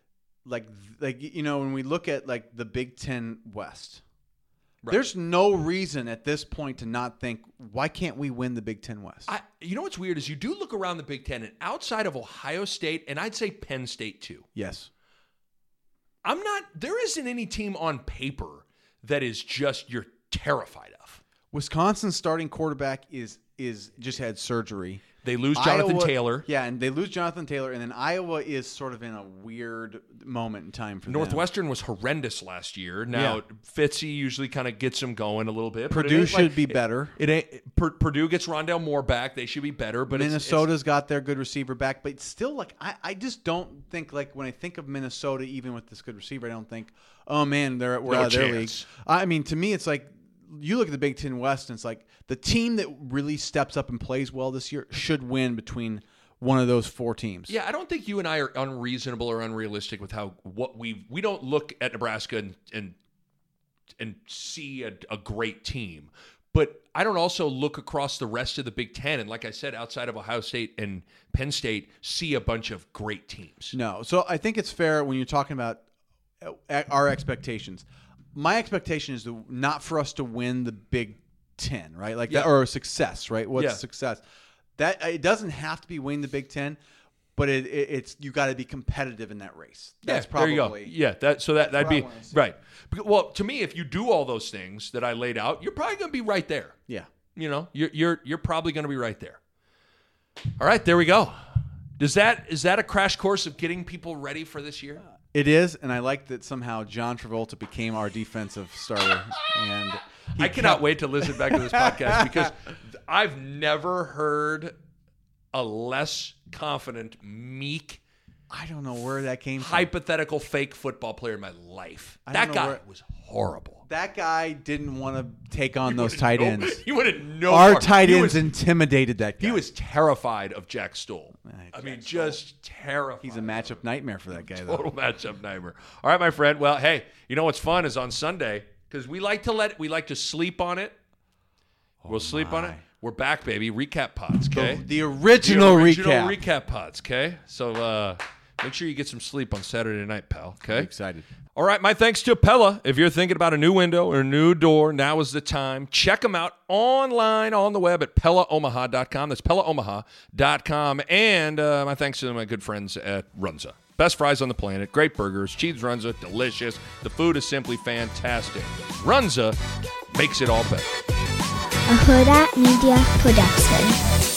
when we look at the Big Ten West, right. There's no reason at this point to not think, why can't we win the Big Ten West? What's weird is you do look around the Big Ten, and outside of Ohio State, and I'd say Penn State too. Yes. There isn't any team on paper that is just you're terrified of. Wisconsin's starting quarterback is just had surgery. They lose Jonathan Taylor. Yeah, and they lose Jonathan Taylor, and then Iowa is sort of in a weird moment in time for Northwestern them. was horrendous last year. Now Fitzy usually kind of gets them going a little bit. Purdue should be better. Purdue gets Rondale Moore back. They should be better. But Minnesota's got their good receiver back, but still, I just don't think when I think of Minnesota, even with this good receiver, I don't think, oh man, we're out of their league. I mean, to me, it's you look at the Big Ten West, and it's the team that really steps up and plays well this year should win between one of those 4 teams. Yeah, I don't think you and I are unreasonable or unrealistic with we don't look at Nebraska and see a great team. But I don't also look across the rest of the Big Ten, and like I said, outside of Ohio State and Penn State, see a bunch of great teams. No, so I think it's fair when you're talking about our expectations. My expectation is not for us to win the Big Ten, right? That, or success, right? What's success? That it doesn't have to be winning the Big Ten, but it's you got to be competitive in that race. That's there you go. probably Yeah, that'd be I wanna see. right. Well, to me, if you do all those things that I laid out, you're probably going to be right there. yeah. You're probably going to be right there. All right, there we go. Is that a crash course of getting people ready for this year? It is, and I like that somehow John Travolta became our defensive starter. And I cannot wait to listen back to this podcast because I've never heard a less confident, meek, I don't know where that came from. hypothetical fake football player in my life. I That don't know guy where- was horrible. That guy didn't want to take on those tight ends. He wanted no Our part. tight He ends was- intimidated that guy. He was terrified of Jack Stoll. I mean, Jack just terrified. He's a matchup nightmare for that guy, though. Total matchup nightmare. All right, my friend. Well, hey, you know what's fun is on Sunday because we like to sleep on it. We'll sleep on it. We're back, baby. Recap pods, okay? The original recap. recap pods, okay? So make sure you get some sleep on Saturday night, pal. Okay. I'm excited. All right, my thanks to Pella. If you're thinking about a new window or a new door, now is the time. Check them out online on the web at PellaOmaha.com. That's PellaOmaha.com. And my thanks to my good friends at Runza. Best fries on the planet, great burgers, cheese Runza, delicious. The food is simply fantastic. Runza makes it all better. A Huda Media Production.